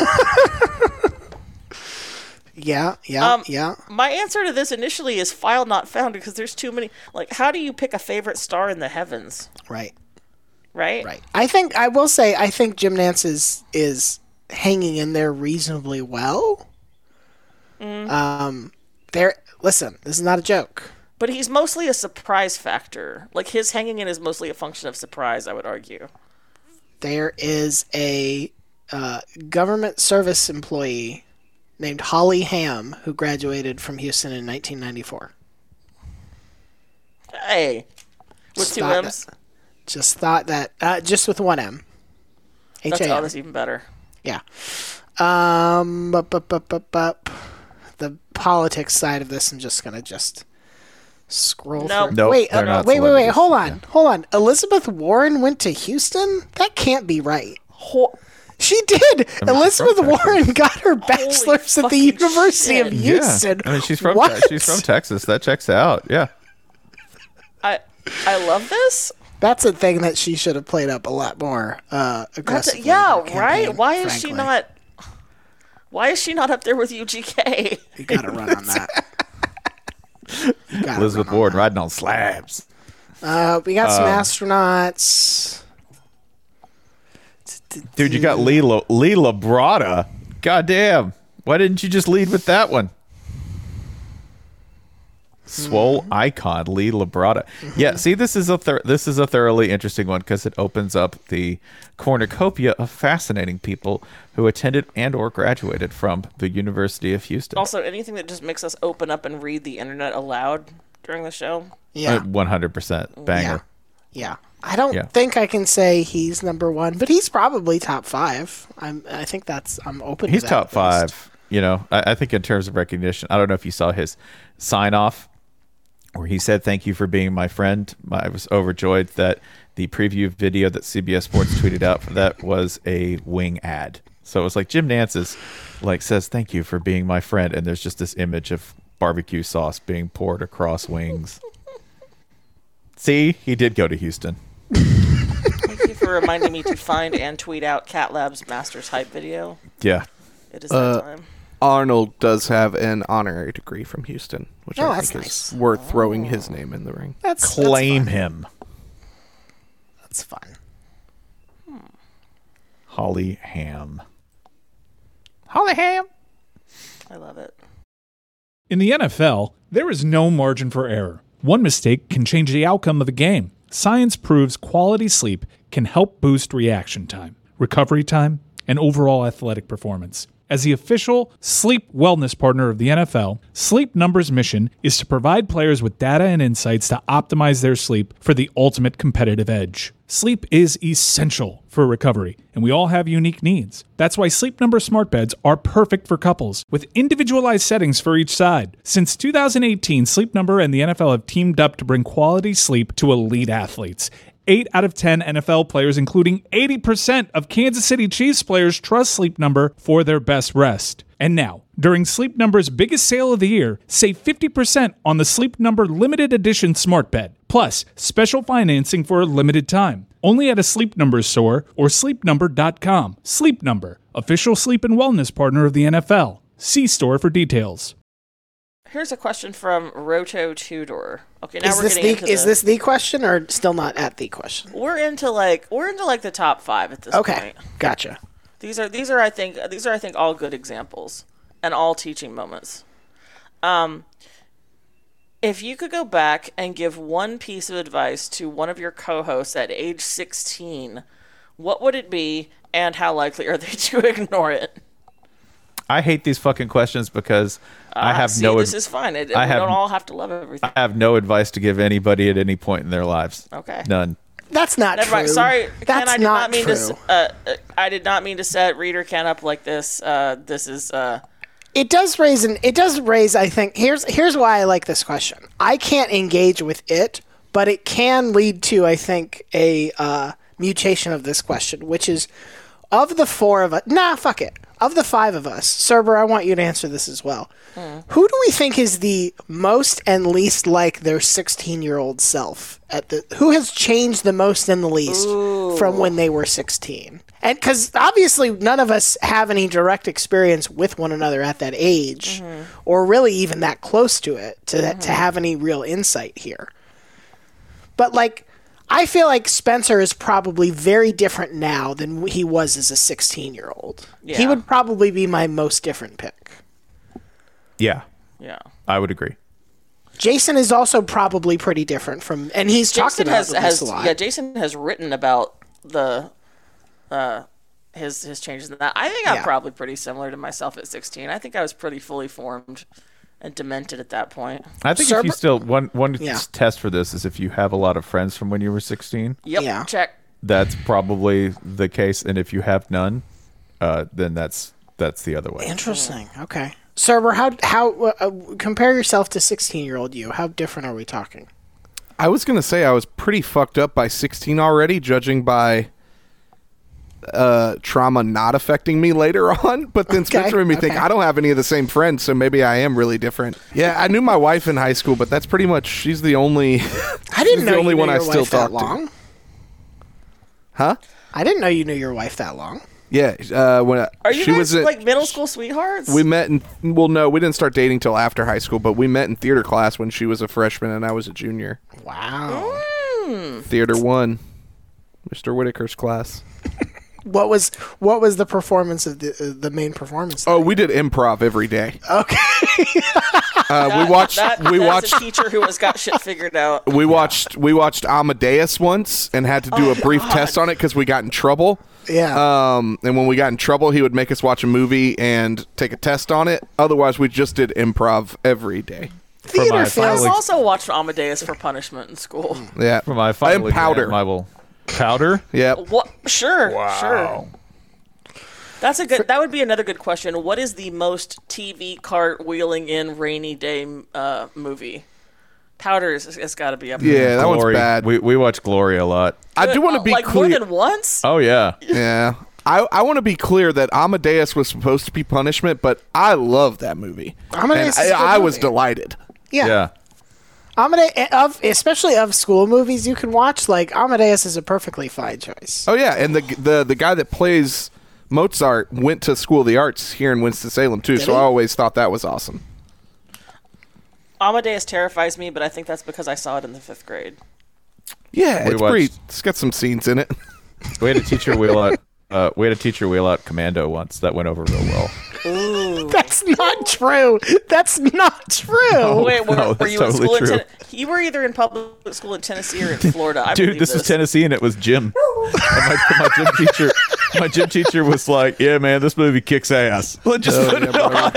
yeah, yeah, Um, yeah. My answer to this initially is file not found because there's too many. Like, how do you pick a favorite star in the heavens? Right, Right? right. I think I will say I think Jim Nance is is hanging in there reasonably well. Mm. Um, there. Listen, this is not a joke. But he's mostly a surprise factor. Like, his hanging in is mostly a function of surprise, I would argue. There is a uh, government service employee named Holly Ham who graduated from Houston in nineteen ninety-four. Hey. With Just two thought M's? that- Just thought that, uh, just with one M. H That's, A oh, M. that's even better. Yeah. Um, bup, bup, bup, bup, bup. The politics side of this, I'm just gonna just scroll Nope. through. Nope, wait, they're uh, not wait, wait, wait. celebrities. Hold on, hold on. Elizabeth Warren went to Houston? That can't be right. Ho- She did. mean, she's Elizabeth from Texas. Warren got her bachelor's at the fucking University shit. of Yeah. Houston. I mean, she's from What? she's from Texas. That checks out. Yeah. I I love this. That's a thing that she should have played up a lot more uh, That's aggressively. a, yeah, in her right? campaign, Why is she frankly. not... Why is she not up there with U G K? You gotta run on that. You gotta Elizabeth run on Warren riding on slabs. Uh, we got some Um, astronauts. Dude, you got Lee, La- Lee Labrada. Goddamn. Why didn't you just lead with that one? Swole icon, Lee Labrada. Yeah, see, this is a thir- this is a thoroughly interesting one because it opens up the cornucopia of fascinating people who attended and or graduated from the University of Houston. Also, anything that just makes us open up and read the internet aloud during the show. Yeah, Uh, one hundred percent banger. yeah. I don't Yeah. think I can say he's number one, but he's probably top five. I'm. I think that's. I'm open. He's to that top at five. least. You know, I, I think in terms of recognition, I don't know if you saw his sign off where he said, "Thank you for being my friend." I was overjoyed that the preview video that C B S Sports tweeted out for that was a wing ad. So it was like Jim Nance is like says, "Thank you for being my friend," and there's just this image of barbecue sauce being poured across wings. See, he did go to Houston. Thank you for reminding me to find and tweet out Cat Lab's Masters Hype video. Yeah. It is Uh, that time. Arnold does have an honorary degree from Houston, which Oh, I that's think nice. is worth throwing his name in the ring. That's Claim That's fun. him. That's fun. Holly Ham. Holly Ham. I love it. In the N F L, there is no margin for error. One mistake can change the outcome of a game. Science proves quality sleep can help boost reaction time, recovery time, and overall athletic performance. As the official sleep wellness partner of the N F L, Sleep Number's mission is to provide players with data and insights to optimize their sleep for the ultimate competitive edge. Sleep is essential for recovery, and we all have unique needs. That's why Sleep Number smart beds are perfect for couples, with individualized settings for each side. Since two thousand eighteen, Sleep Number and the N F L have teamed up to bring quality sleep to elite athletes. Eight out of ten N F L players, including eighty percent of Kansas City Chiefs players, trust Sleep Number for their best rest. And now, during Sleep Number's biggest sale of the year, save fifty percent on the Sleep Number limited edition smart bed, plus special financing for a limited time. Only at a Sleep Number store or sleep number dot com. Sleep Number, official sleep and wellness partner of the N F L. See store for details. Here's a question from Roto Tudor. Okay, now Is we're this getting the into is the, this the question or still not at the question? We're into like we're into like the top five at this Okay, point. gotcha. These are these are I think these are I think all good examples and all teaching moments. Um, if you could go back and give one piece of advice to one of your co-hosts at age sixteen, what would it be, and how likely are they to ignore it? I hate these fucking questions because I Ah, have see, no. This ad- is fine. It, I we have- don't all have to love everything. I have no advice to give anybody at any point in their lives. Okay. None. That's not Never true. mind. Sorry, Ken, That's I did not, not, mean true. to. s- Uh, uh, I did not mean to set reader Ken up like this. Uh, this is. Uh, It does raise an it does raise I think here's here's why I like this question. I can't engage with it, but it can lead to I think a uh, mutation of this question, which is of the four of us. Nah, fuck it. Of the five of us, Cerber, I want you to answer this as well. Hmm. Who do we think is the most and least like their sixteen-year-old self? At the who has changed the most and the least from when they were sixteen? And because obviously none of us have any direct experience with one another at that age, Mm-hmm. or really even that close to it to to have any real insight here. But like, I feel like Spencer is probably very different now than he was as a sixteen-year-old. He Yeah. would probably be my most different pick. Yeah, yeah. I would agree. Jason is also probably pretty different from, and he's talked Jason about has this has a lot. yeah. Jason has written about the, uh, his his changes in that. I think I'm Yeah. probably pretty similar to myself at sixteen. I think I was pretty fully formed and demented at that point. I think if you Cerber- still one one Yeah. test for this is if you have a lot of friends from when you were sixteen. Yep. Yeah. Check. That's probably the case, and if you have none, uh, then that's that's the other way. Interesting. Okay. Cerber, how how uh, compare yourself to sixteen-year-old you? How different are we talking? I was gonna say I was pretty fucked up by sixteen already, judging by uh, trauma not affecting me later on. But then Okay, Spencer made me think okay. I don't have any of the same friends, so maybe I am really different. Yeah, I knew my wife in high school, but that's pretty much she's the only. I didn't she's know the only you knew one I your still wife that talk to. long. Huh? I didn't know you knew your wife that long. Yeah. Uh, when I- Are you she guys was at, like middle school sweethearts? we met in well, no, we didn't start dating till after high school, but we met in theater class when she was a freshman and I was a junior. Wow. Theater one, Mister Whitaker's class. What was what was the performance of the uh, the main performance? Oh, we did improv every day. Okay. Uh, we watched. That, we that's watched. a teacher who has got shit figured out. We watched. We watched Amadeus once and had to do a brief test on it because we got in trouble. Yeah. Um, and when we got in trouble, he would make us watch a movie and take a test on it. Otherwise, we just did improv every day. Theater my I've feels Like- also watched Amadeus for punishment in school. Yeah. For my I final am powder. exam, I will powder. Yep. What? Sure. Sure. That's a good. That would be another good question. What is the most T V cartwheeling in rainy day uh, movie? Powders. It's got to be up there. Yeah, that Glory. one's bad. We we watch Glory a lot. I do want to Uh, be like more clear. than once. Oh yeah. Yeah. I, I want to be clear that Amadeus was supposed to be punishment, but I love that movie. Amadeus and is a good I, I was movie. delighted. yeah. Yeah. Amadeus of especially of school movies you can watch. Like Amadeus is a perfectly fine choice. Oh yeah, and the the the guy that plays Mozart went to School of the Arts here in Winston-Salem too, so he? I always thought that was awesome. Amadeus terrifies me, but I think that's because I saw it in the fifth grade. Yeah, We it's watched- pretty. It's got some scenes in it. We had a teacher wheel out. Uh, we had a teacher wheel out Commando once. That went over real well. That's not true. That's not true. Wait, were, no, were that's you in totally school in true. Ten- You were either in public school in Tennessee or in Florida. I Dude, believe this was Tennessee, and it was gym. And my, my gym teacher, my gym teacher was like, "Yeah, man, this movie kicks ass. Let's just put it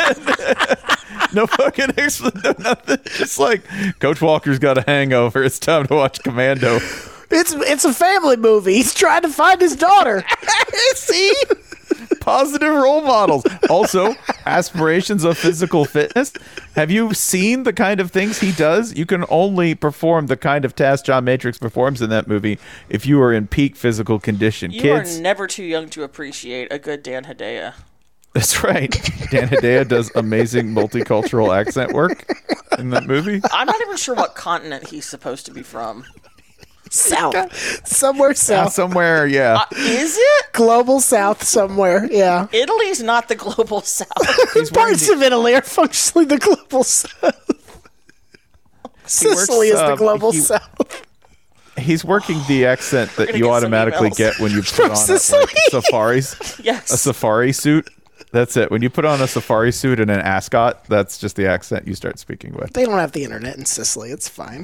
on." No fucking explanation, no nothing. Just like Coach Walker's got a hangover. It's time to watch Commando. It's it's a family movie. He's trying to find his daughter. See, positive role models. Also, aspirations of physical fitness. Have you seen the kind of things he does? You can only perform the kind of task John Matrix performs in that movie if you are in peak physical condition. You Kids, are never too young to appreciate a good Dan Hedaya. that's right. Dan Hedaya does amazing multicultural accent work in that movie. I'm not even sure what continent he's supposed to be from. South. Somewhere Uh, south. somewhere, yeah. Uh, is it? Global south somewhere, yeah. Italy's not the global south. He's wearing Parts the- of Italy are functionally the global south. Sicily is the uh, global he- south. He's working the accent that gonna you get some automatically emails. get when you put From on a, Sicily. like, safaris, Yes. a safari suit. That's it. When you put on a safari suit and an ascot, that's just the accent you start speaking with. They don't have the internet in Sicily. It's fine.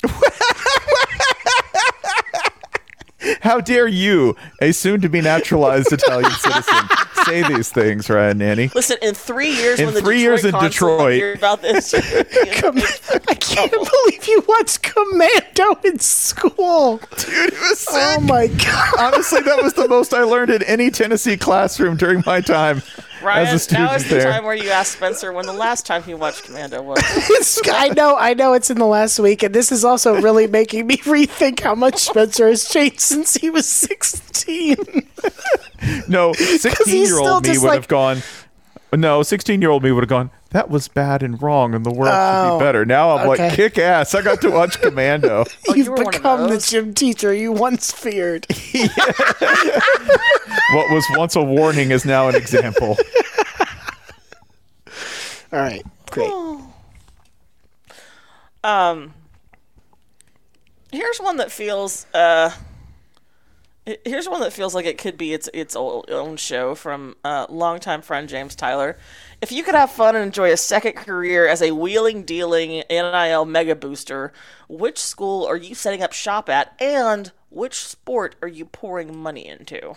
How dare you, a soon-to-be naturalized Italian citizen, say these things, Ryan Nanny? Listen, in three years, In when the three Detroit years in consul Detroit- hear about this, Com- I can't believe you watched Commando in school. Dude, it was sick. Oh my god. Honestly, that was the most I learned in any Tennessee classroom during my time Ryan, as a student now is the there. time where you ask Spencer when the last time he watched Commando was. It's- I know, I know it's in the last week, and this is also really making me rethink how much Spencer has changed since he was sixteen. No, still sixteen-year-old me just would like- have gone. No, sixteen-year-old me would have gone. That was bad and wrong, and the world should Oh, be better. Now I'm okay. like, kick ass! I got to watch Commando. Oh, you You've were one of become the those? gym teacher you once feared. What was once a warning is now an example. All right, great. Um, here's one that feels uh, here's one that feels like it could be its its own show from uh, longtime friend James Tyler. If you could have fun and enjoy a second career as a wheeling dealing N I L mega booster, which school are you setting up shop at, and which sport are you pouring money into?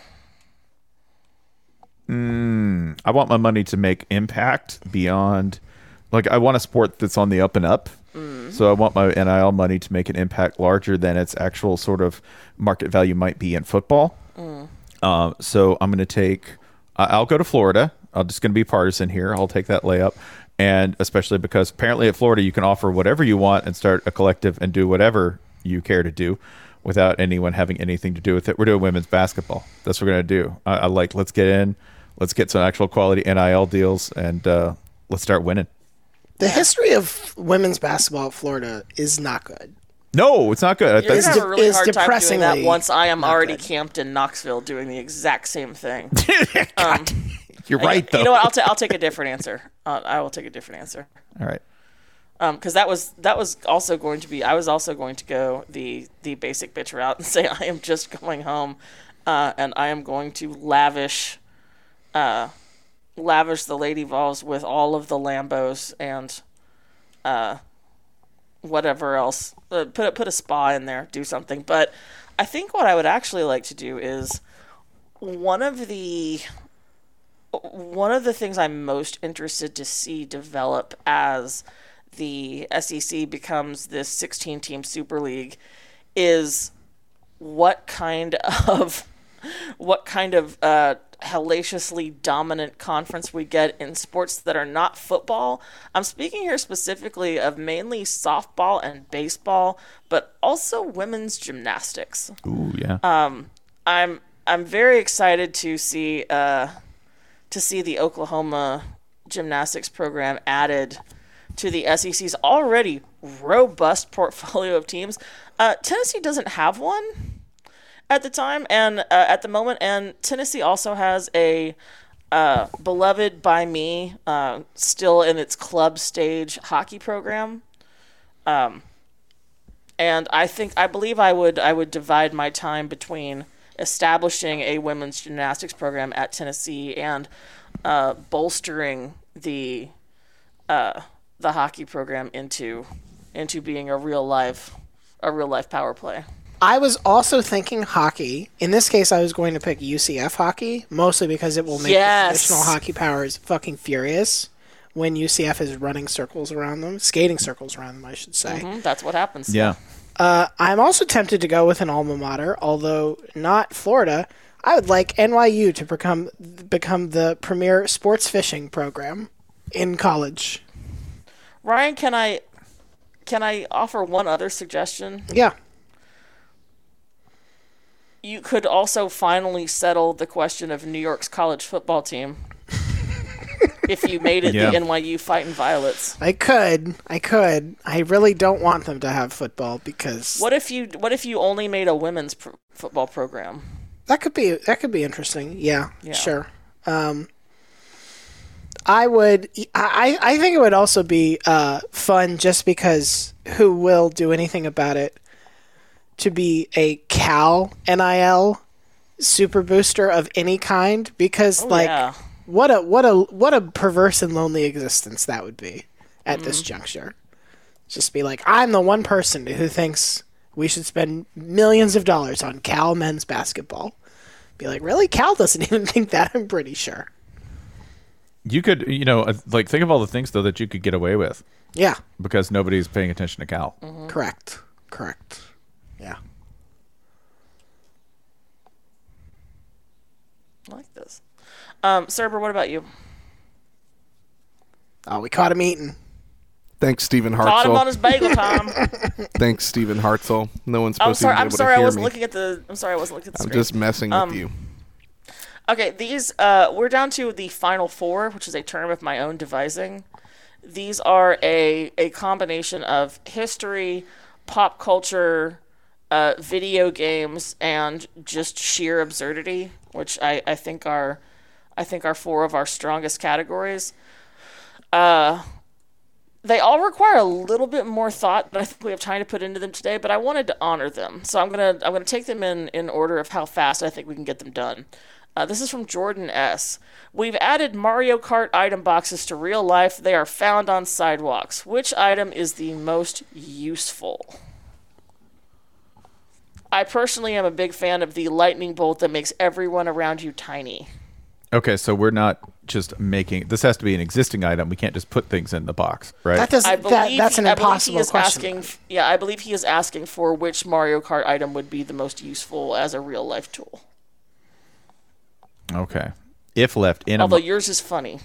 I want my money to make impact beyond, like, I want a sport that's on the up and up. So I want my N I L money to make an impact larger than its actual sort of market value might be in football. Uh, so I'm going to take, I- I'll go to Florida. I'm just going to be partisan here. I'll take that layup. And especially because apparently at Florida, you can offer whatever you want and start a collective and do whatever you care to do without anyone having anything to do with it. We're doing women's basketball. That's what we're going to do. I, I like, let's get in, let's get some actual quality N I L deals, and uh, let's start winning. The history of women's basketball at Florida is not good. No, it's not good. I You're think gonna It's have a de- really it's hard time doing that depressingly once I am not already good. camped in Knoxville doing the exact same thing. God, you're right, though. You know what? I'll, ta- I'll take a different answer. Uh, I will take a different answer. All right. Um, because that was that was also going to be. I was also going to go the the basic bitch route and say I am just going home, uh, and I am going to lavish, uh, lavish the Lady Vols with all of the Lambos and, uh, whatever else. Uh, put a, put a spa in there. Do something. But I think what I would actually like to do is one of the one of the things I'm most interested to see develop as the S E C becomes this sixteen-team Super League is what kind of what kind of uh, hellaciously dominant conference we get in sports that are not football. I'm speaking here specifically of mainly softball and baseball, but also women's gymnastics. Ooh, yeah. I'm I'm very excited to see uh, to see the Oklahoma gymnastics program added to the S E C's already robust portfolio of teams. Uh, Tennessee doesn't have one at the time and uh, at the moment, and Tennessee also has a uh, beloved by me, uh, still in its club stage hockey program. Um, and I think I believe I would I would divide my time between establishing a women's gymnastics program at Tennessee and uh, bolstering the uh, the hockey program into into being a real life a real life power play. I was also thinking hockey. In this case, I was going to pick U C F hockey, mostly because it will make Yes. the traditional hockey powers fucking furious when U C F is running circles around them, skating circles around them, I should say. Mhm, that's what happens. yeah. Uh, I'm also tempted to go with an alma mater, although not Florida. I would like N Y U to become become the premier sports fishing program in college. Ryan, can I can I offer one other suggestion? Yeah. You could also finally settle the question of New York's college football team. if you made it Yeah. the N Y U Fighting Violets. I could. I could. I really don't want them to have football because What if you What if you only made a women's pro- football program? that could be that could be interesting. Yeah, Yeah. sure. Um, I would. I I think it would also be uh, fun just because who will do anything about it to be a Cal N I L super booster of any kind because Oh, like yeah. what a what a what a perverse and lonely existence that would be at this Mm-hmm. juncture. Just be like, I'm the one person who thinks we should spend millions of dollars on Cal men's basketball. Be like, really? Cal doesn't even think that, I'm pretty sure. You could, you know, uh, like think of all the things though that you could get away with Yeah, because nobody's paying attention to Cal. Mm-hmm. correct. Correct. Yeah. I like this. Um, Cerber, what about you? Oh, we caught him eating. Thanks, Stephen Caught him on Hartzell. his bagel time. Thanks, Stephen Hartzell. No one's I'm supposed sorry. to be I'm able sorry. to I hear wasn't me. looking at the. I'm sorry. I wasn't looking at the I'm screen. just messing Um, with you. Okay, these uh, we're down to the final four, which is a term of my own devising. These are a a combination of history, pop culture, uh, video games, and just sheer absurdity, which I, I think are I think are four of our strongest categories. Uh, they all require a little bit more thought than I think we have time to put into them today, but I wanted to honor them, so I'm gonna I'm gonna take them in in order of how fast I think we can get them done. Uh, this is from Jordan S. We've added Mario Kart item boxes to real life. They are found on sidewalks. Which item is the most useful? I personally am a big fan of the lightning bolt that makes everyone around you tiny. Okay, so we're not just making this has to be an existing item. We can't just put things in the box, right? That doesn't. I That, believe that's an he, I believe he impossible is question. asking. Yeah, I believe he is asking for which Mario Kart item would be the most useful as a real life tool. Okay. If left in Although a yours is funny.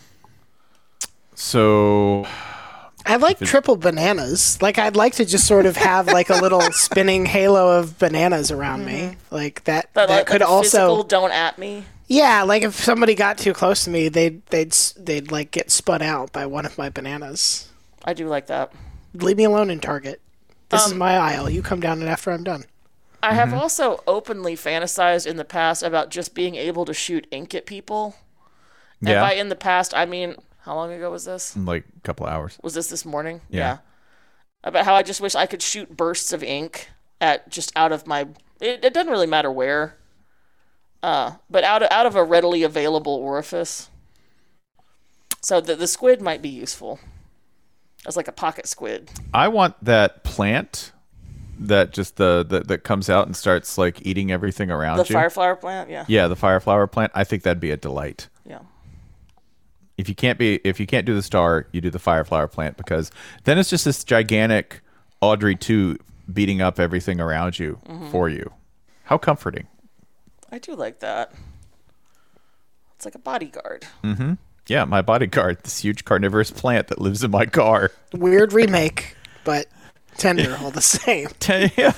so I like triple bananas. Like I'd like to just sort of have like a little spinning halo of bananas around me. Like that. But that like, could like a also. physical don't at me. Yeah, like if somebody got too close to me, they'd they'd s- they'd like get spun out by one of my bananas. I do like that. Leave me alone in Target. This Um, is my aisle. You come down it after I'm done. I have also openly fantasized in the past about just being able to shoot ink at people. And Yeah. by in the past, I mean, how long ago was this? like a couple of hours. Was this this morning? Yeah. About how I just wish I could shoot bursts of ink at just out of my. It, it doesn't really matter where. Uh, but out of, out of a readily available orifice. So the the squid might be useful. As like a pocket squid. I want that plant that just the, the that comes out and starts like eating everything around The you. fireflower plant, yeah. Yeah, the fireflower plant. I think that'd be a delight. Yeah. If you can't be if you can't do the star, you do the fireflower plant because then it's just this gigantic Audrey two beating up everything around you Mm-hmm. for you. How comforting. I do like that. It's like a bodyguard. Yeah, my bodyguard, this huge carnivorous plant that lives in my car. Weird remake, but tender all the same. yeah.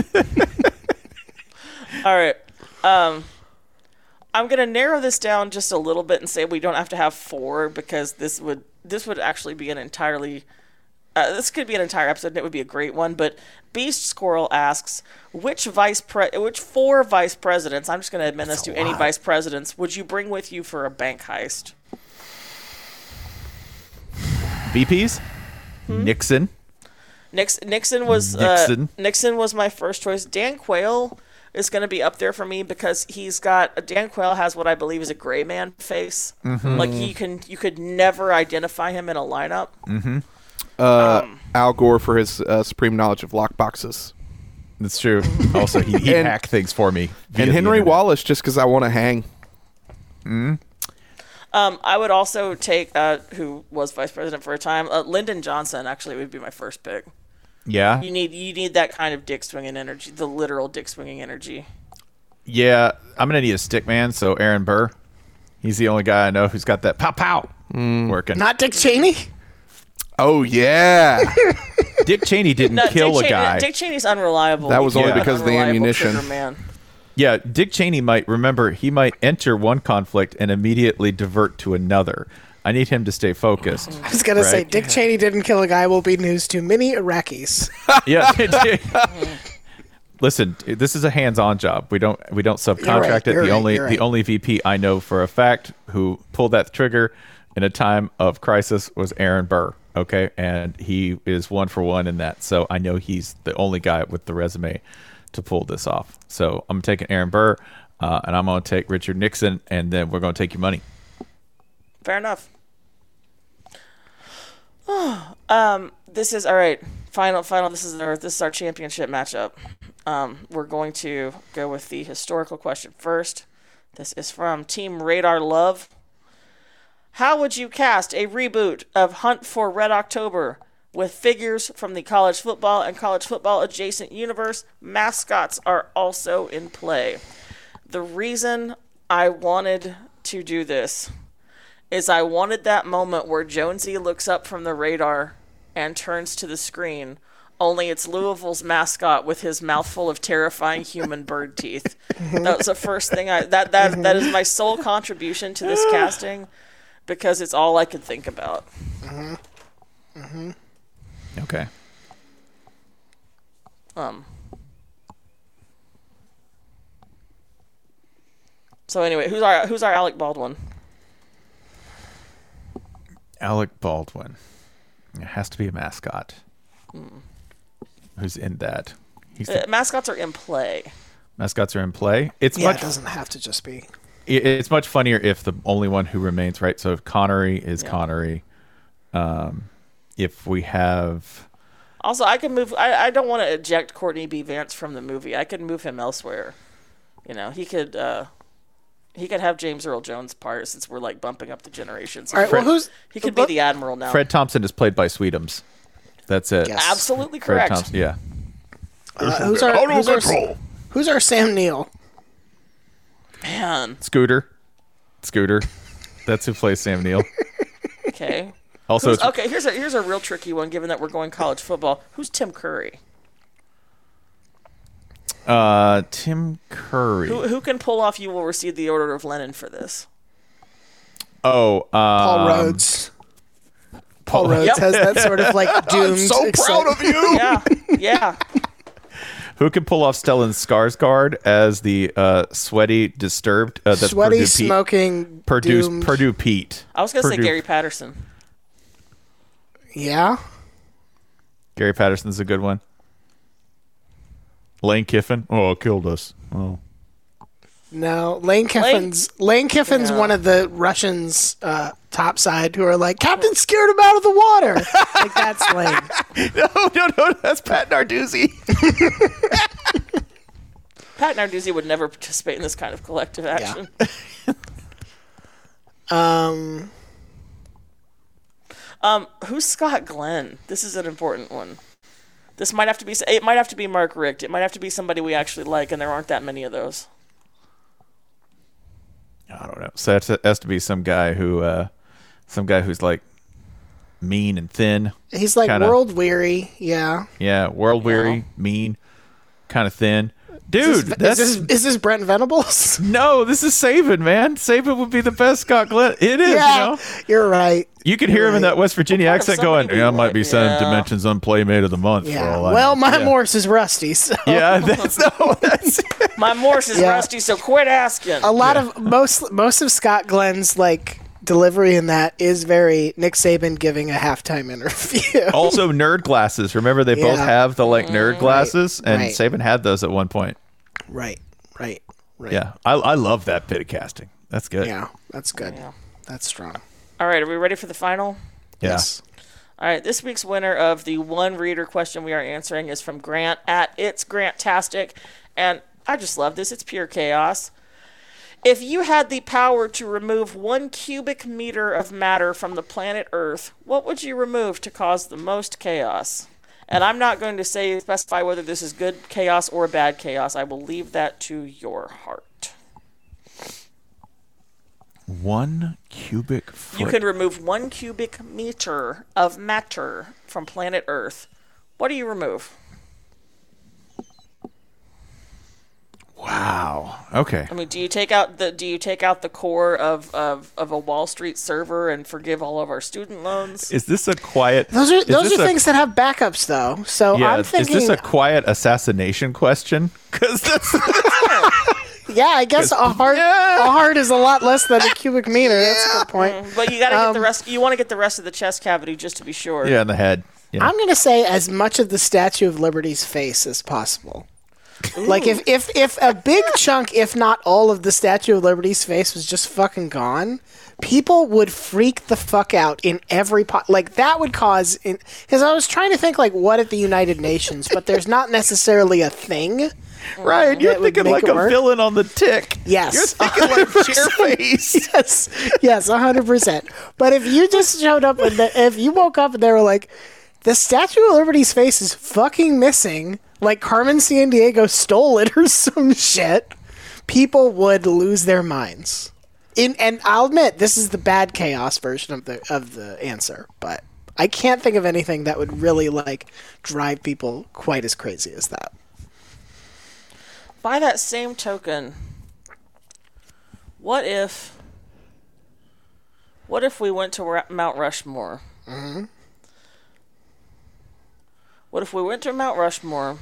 All right. Um, I'm gonna narrow this down just a little bit and say we don't have to have four because this would this would actually be an entirely uh, this could be an entire episode and it would be a great one. But Beast Squirrel asks which vice pre which four vice presidents I'm just gonna admit this to any vice presidents would you bring with you for a bank heist? B Ps? Hmm? Nixon. Nix, Nixon was Nixon. Uh, Nixon was my first choice. Dan Quayle is going to be up there for me because he's got Dan Quayle has what I believe is a gray man face. Mm-hmm. Like you can you could never identify him in a lineup. Uh, Um, Al Gore for his uh, supreme knowledge of lockboxes. That's true. Also, he, he And- hacked things for me. via And the Henry internet. Wallace, just because I want to hang. Um, I would also take uh, who was vice president for a time. Uh, Lyndon Johnson actually would be my first pick. Yeah. You need you need that kind of dick swinging energy, the literal dick swinging energy. Yeah. I'm going to need a stick man. So Aaron Burr, he's the only guy I know who's got that pow pow working. Not Dick Cheney? Oh, yeah. Dick Cheney didn't No, kill Dick a Cheney, guy. Dick Cheney's unreliable. That was He's only an because of the unreliable ammunition. trigger man. Yeah, Dick Cheney might remember he might enter one conflict and immediately divert to another. I need him to stay focused. I was gonna say right? Dick Cheney didn't kill a guy will be news to many Iraqis. Yeah. Listen, this is a hands-on job. We don't we don't subcontract right, it. you're The right, only you're the right. only V P I know for a fact who pulled that trigger in a time of crisis was Aaron Burr. Okay, and he is one for one in that. So I know he's the only guy with the resume to pull this off. So I'm taking Aaron Burr, uh, and I'm going to take Richard Nixon, and then we're going to take your money. Fair enough. um, this is all right. Final, final. This is our this is our championship matchup. Um, we're going to go with the historical question first. This is from Team Radar Love. How would you cast a reboot of Hunt for Red October with figures from the college football and college football adjacent universe? Mascots are also in play. The reason I wanted to do this is I wanted that moment where Jonesy looks up from the radar and turns to the screen, only it's Louisville's mascot with his mouthful of terrifying human bird teeth. That was the first thing I that that that is my sole contribution to this casting because it's all I could think about. Mm-hmm. Mm-hmm. Okay. Um So anyway, who's our who's our Alec Baldwin? Alec Baldwin. It has to be a mascot. Hmm. Who's in that? He's Uh, the, mascots are in play. mascots are in play. It's Yeah, much it doesn't have to just be. it- it's much funnier if the only one who remains, right? So if Connery is Yeah. Connery, um, if we have Also, I can move. I, I don't want to eject Courtney B. Vance from the movie. I could move him elsewhere. You know, he could. Uh, he could have James Earl Jones' part since we're like bumping up the generations. All right, well, who's he could be the admiral now. Fred Thompson is played by Sweetums. That's it. Yes. Absolutely Fred correct. Thompson. Yeah. uh, who's our who's our, who's our Sam Neill? Man. Scooter. Scooter. That's who plays Sam Neill. Okay. Also, Who's- it's, okay. Here's a here's a real tricky one. Given that we're going college football, who's Tim Curry? uh, Tim Curry. Who who can pull off? You will receive the Order of Lenin for this. Oh, um, Paul Rhodes. Paul Rhodes Yep. has that sort of like doomed. So proud of you. Yeah. Yeah. Who can pull off Stellan Skarsgård as the uh, sweaty, disturbed? Uh, that's sweaty, Purdue Pete. smoking, Purdue, doomed. Purdue Pete. I was gonna say Purdue- Gary Patterson. Yeah. Gary Patterson's a good one. Lane Kiffin. Oh, it killed us. Oh. No, Lane Kiffin's Lane Kiffin's Yeah. one of the Russians uh, top side who are like, Captain scared him out of the water. Like that's Lane. No, no, no. That's Pat Narduzzi. Pat Narduzzi would never participate in this kind of collective action. Um, Um, who's Scott Glenn? This is an important one. This might have to be. It might have to be Mark Richt. It might have to be somebody we actually like, and there aren't that many of those. I don't know. So that has to be some guy who, uh, some guy who's like mean and thin. he's like Kinda- world weary. Yeah. Yeah, world weary, mean, kind of thin. Dude, Is that's this, is this, is this Brent Venables? no. This is Saban, man. Saban would be the best Scott Glenn. It is. yeah, You know, you're right. you could hear him in right. that West Virginia What part of accent going. somebody Yeah, I we might be like? sending Yeah. Dimensions on Playmate of the Month. For Yeah. all I Well, know. my yeah. Morse is rusty. So Yeah, that's no. That's My Morse is Yeah. rusty, so quit asking. a lot of most most of Scott Glenn's like delivery in that is very Nick Saban giving a halftime interview. also nerd glasses. Remember, they both Yeah. have the like nerd glasses, and right. Saban had those at one point. Right, right, right. Yeah, I, I love that bit of casting. That's good. Yeah, that's good. Yeah. That's strong. All right, are we ready for the final? Yeah. Yes. All right, this week's winner of the one reader question we are answering is from Grant at It's Grantastic, and I just love this. It's pure chaos. If you had the power to remove one cubic meter of matter from the planet Earth, what would you remove to cause the most chaos? And I'm not going to say specify whether this is good chaos or bad chaos. I will leave that to your heart. One cubic foot. You can remove one cubic meter of matter from planet Earth. What do you remove? Wow. Wow. Okay. I mean, do you take out the do you take out the core of, of, of a Wall Street server and forgive all of our student loans? Is this a quiet? Those are is those this are a- things that have backups, though. So Yeah. I'm thinking, Is this a quiet assassination question? Because that's. yeah, I guess a heart Yeah. a heart is a lot less than a cubic meter. That's a good point. But you got to get the Um, rest. You want to get the rest of the chest cavity just to be sure. Yeah, in the head. Yeah. I'm going to say as much of the Statue of Liberty's face as possible. Like if, if if a big chunk, if not all of the Statue of Liberty's face was just fucking gone, people would freak the fuck out in every po- like that would cause in because I was trying to think like what at the United Nations, but there's not necessarily a thing. Right, you're that would thinking make like it a work. villain on the Tick. Yes. You're thinking like Chairface. Yes, yes, a hundred percent. But if you just showed up and the, if you woke up and they were like, the Statue of Liberty's face is fucking missing, like Carmen Sandiego stole it or some shit, people would lose their minds. In and I'll admit this is the bad chaos version of the of the answer, but I can't think of anything that would really like drive people quite as crazy as that. By that same token, what if, what if we went to Ra- Mount Rushmore? Mm-hmm. What if we went to Mount Rushmore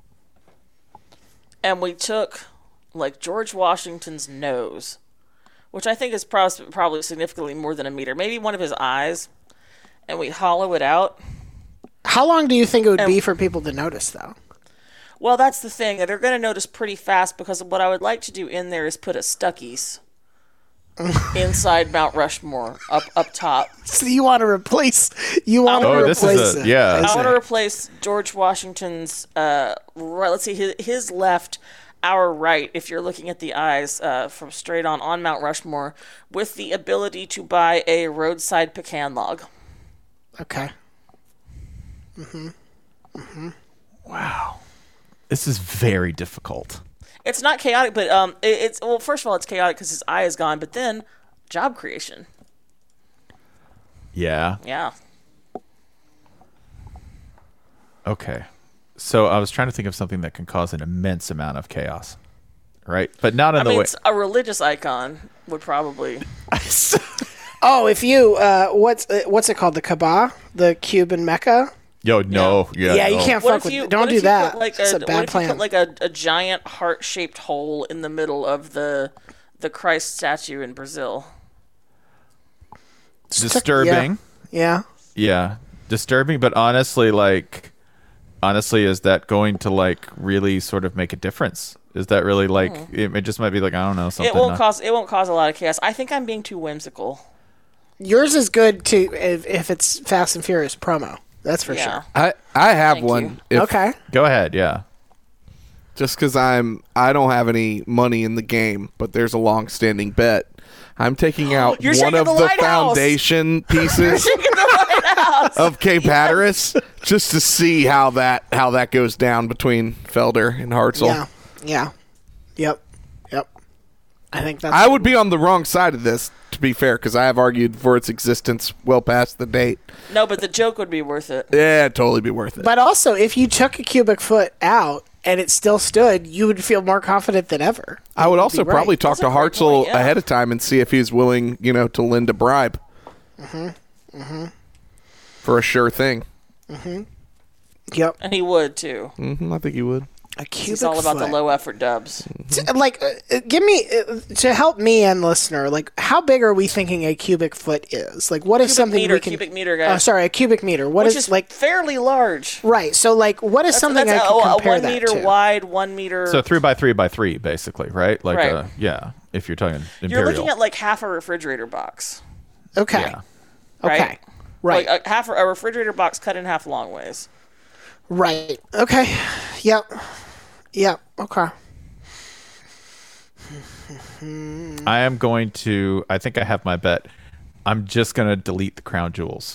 and we took, like, George Washington's nose, which I think is pros- probably significantly more than a meter, maybe one of his eyes, and we hollow it out? How long do you think it would Um, be for people to notice, though? Well, that's the thing. They're going to notice pretty fast because what I would like to do in there is put a Stuckey's inside Mount Rushmore up up top. So you want to replace? You want Oh, to this replace is a- it? yeah. I I want to see. replace George Washington's, uh, right, let's see, his, his left, our right, if you're looking at the eyes uh, from straight on on Mount Rushmore, with the ability to buy a roadside pecan log. Okay. Wow. This is very difficult. It's not chaotic, but um, it, it's well. First of all, it's chaotic because his eye is gone. But then, job creation. Yeah. Yeah. Okay. So I was trying to think of something that can cause an immense amount of chaos. Right? But not in I the mean, way. it's a religious icon would probably. Oh, if you uh, what's uh, what's it called? The Kaaba, the Cuban Mecca. Yo, no. Yeah, Yeah, you no. can't What fuck if with. you Don't what do if you that. Put like It's a, a bad what if plan. you put like a, a giant heart-shaped hole in the middle of the the Christ statue in Brazil? Disturbing. Yeah. Yeah. Disturbing, but honestly, like, honestly, is that going to, like, really sort of make a difference? Is that really, like, it, it just might be like, I don't know, something. It won't not- cause it won't cause a lot of chaos. I think I'm being too whimsical. Yours is good too if, if it's Fast and Furious promo. That's for Yeah. sure. I I have Thank one. you. If, Okay. Go ahead, yeah. Just because I'm I don't have any money in the game, but there's a long-standing bet. I'm taking out You're one shaking of the the, lighthouse. foundation pieces of Cape Hatteras just to see how that how that goes down between Felder and Hartzell. Yeah. Yeah. Yep. Yep. I think that's. I would be on the wrong side of this, to be fair, because I have argued for its existence well past the date. No, but the joke would be worth it. Yeah, it'd totally be worth it. But also, if you took a cubic foot out and it still stood, you would feel more confident than ever. I would You'd also be right. probably talk That's to a great Hartzell point, yeah. ahead of time and see if he's willing, you know, to lend a bribe. Mm-hmm. Mm-hmm. For a sure thing. Yep. And he would too. hmm I think he would. A cubic He's all about foot. the low effort dubs. T- like, uh, uh, give me uh, to help me and listener. Like, how big are we thinking a cubic foot is? Like, what is Cubic something meter, we can? cubic meter, guys. Oh, sorry, a cubic meter. What Which is, is like? fairly large. Right. So, like, what is That's, something that's I a, can a compare one that meter to? wide, one meter. So three by three by three, basically, right? Like, Right. Uh, yeah, if you're talking You're imperial. looking at like half a refrigerator box. Okay. Yeah. Okay. Right? Right. Like a half a refrigerator box cut in half long ways. Right. Okay. Yep. Yep. Okay. I am going to, I think I have my bet. I'm just going to delete the crown jewels.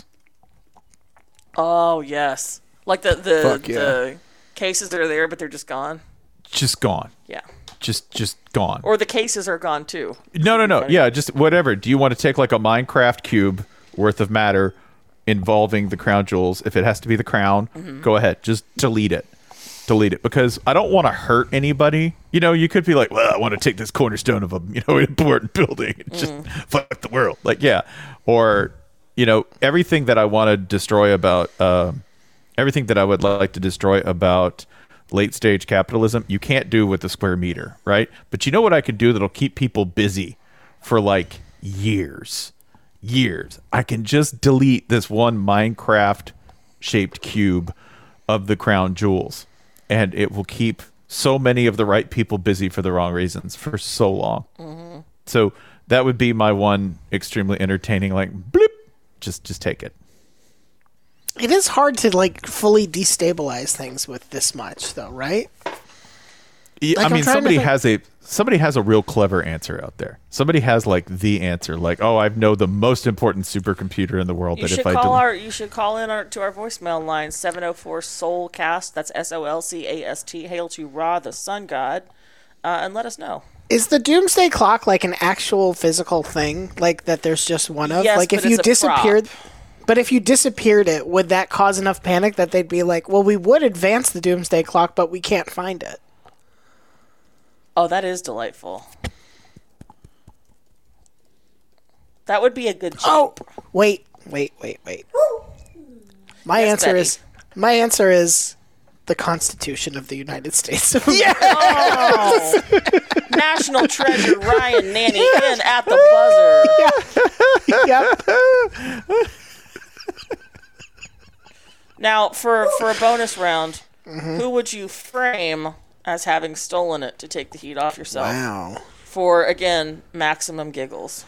Oh yes, like the the, Fuck yeah. the cases that are there, but they're just gone. Just gone. Yeah, Just, just gone. or the cases are gone too. No, no, no. Yeah, just whatever. Do you want to take like a Minecraft cube worth of matter involving the crown jewels? If it has to be the crown, Mm-hmm. go ahead. Just delete it. delete it because I don't want to hurt anybody. You know, you could be like, well, I want to take this cornerstone of a, you know, important building and just mm. fuck the world. Like, yeah. Or, you know, everything that I want to destroy about, uh, everything that I would like to destroy about late stage capitalism, you can't do with the square meter, right? But you know what I could do that'll keep people busy for like years, years. I can just delete this one Minecraft shaped cube of the crown jewels, and it will keep so many of the right people busy for the wrong reasons for so long. Mm-hmm. So that would be my one extremely entertaining, like, bloop, just just take it. It is hard to like fully destabilize things with this much, though, right? Yeah, like, I mean, somebody has a somebody has a real clever answer out there. Somebody has like the answer, like, oh, I know the most important supercomputer in the world. You that should if I call del- our you should call in our, to our voicemail line seven oh four Soulcast. That's S O L C A S T. Hail to Ra, the sun god, uh, and let us know. Is the doomsday clock like an actual physical thing, like that? There's just one of. Yes, like but if you it's a disappeared. prop. But if you disappeared it, would that cause enough panic that they'd be like, well, we would advance the doomsday clock, but we can't find it? Oh, that is delightful. That would be a good joke. Oh, wait, wait, wait, wait. My Yes, answer Betty. is my answer is the Constitution of the United States of America. Oh, national treasure Ryan Nanny in at the buzzer. Yep. Now, for, for a bonus round, Mm-hmm. who would you frame as having stolen it to take the heat off yourself? Wow. For, again, maximum giggles.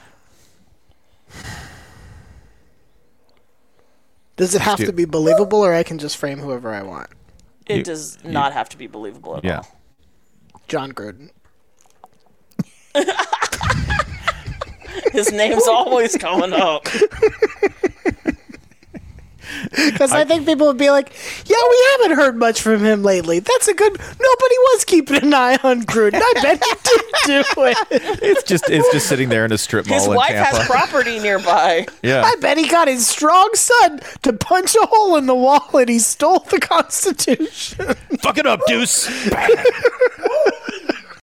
Does it have do- to be believable, or I can just frame whoever I want? It You- does not have to be believable at yeah. all. John Gruden. His name's always coming up. Because I, I think people would be like, yeah, we haven't heard much from him lately. That's a good... Nobody was keeping an eye on Gruden. I bet he did do it. It's just it's just sitting there in a strip mall His in wife Tampa. has property nearby. Yeah. I bet he got his strong son to punch a hole in the wall and he stole the Constitution. Fuck it up, Deuce.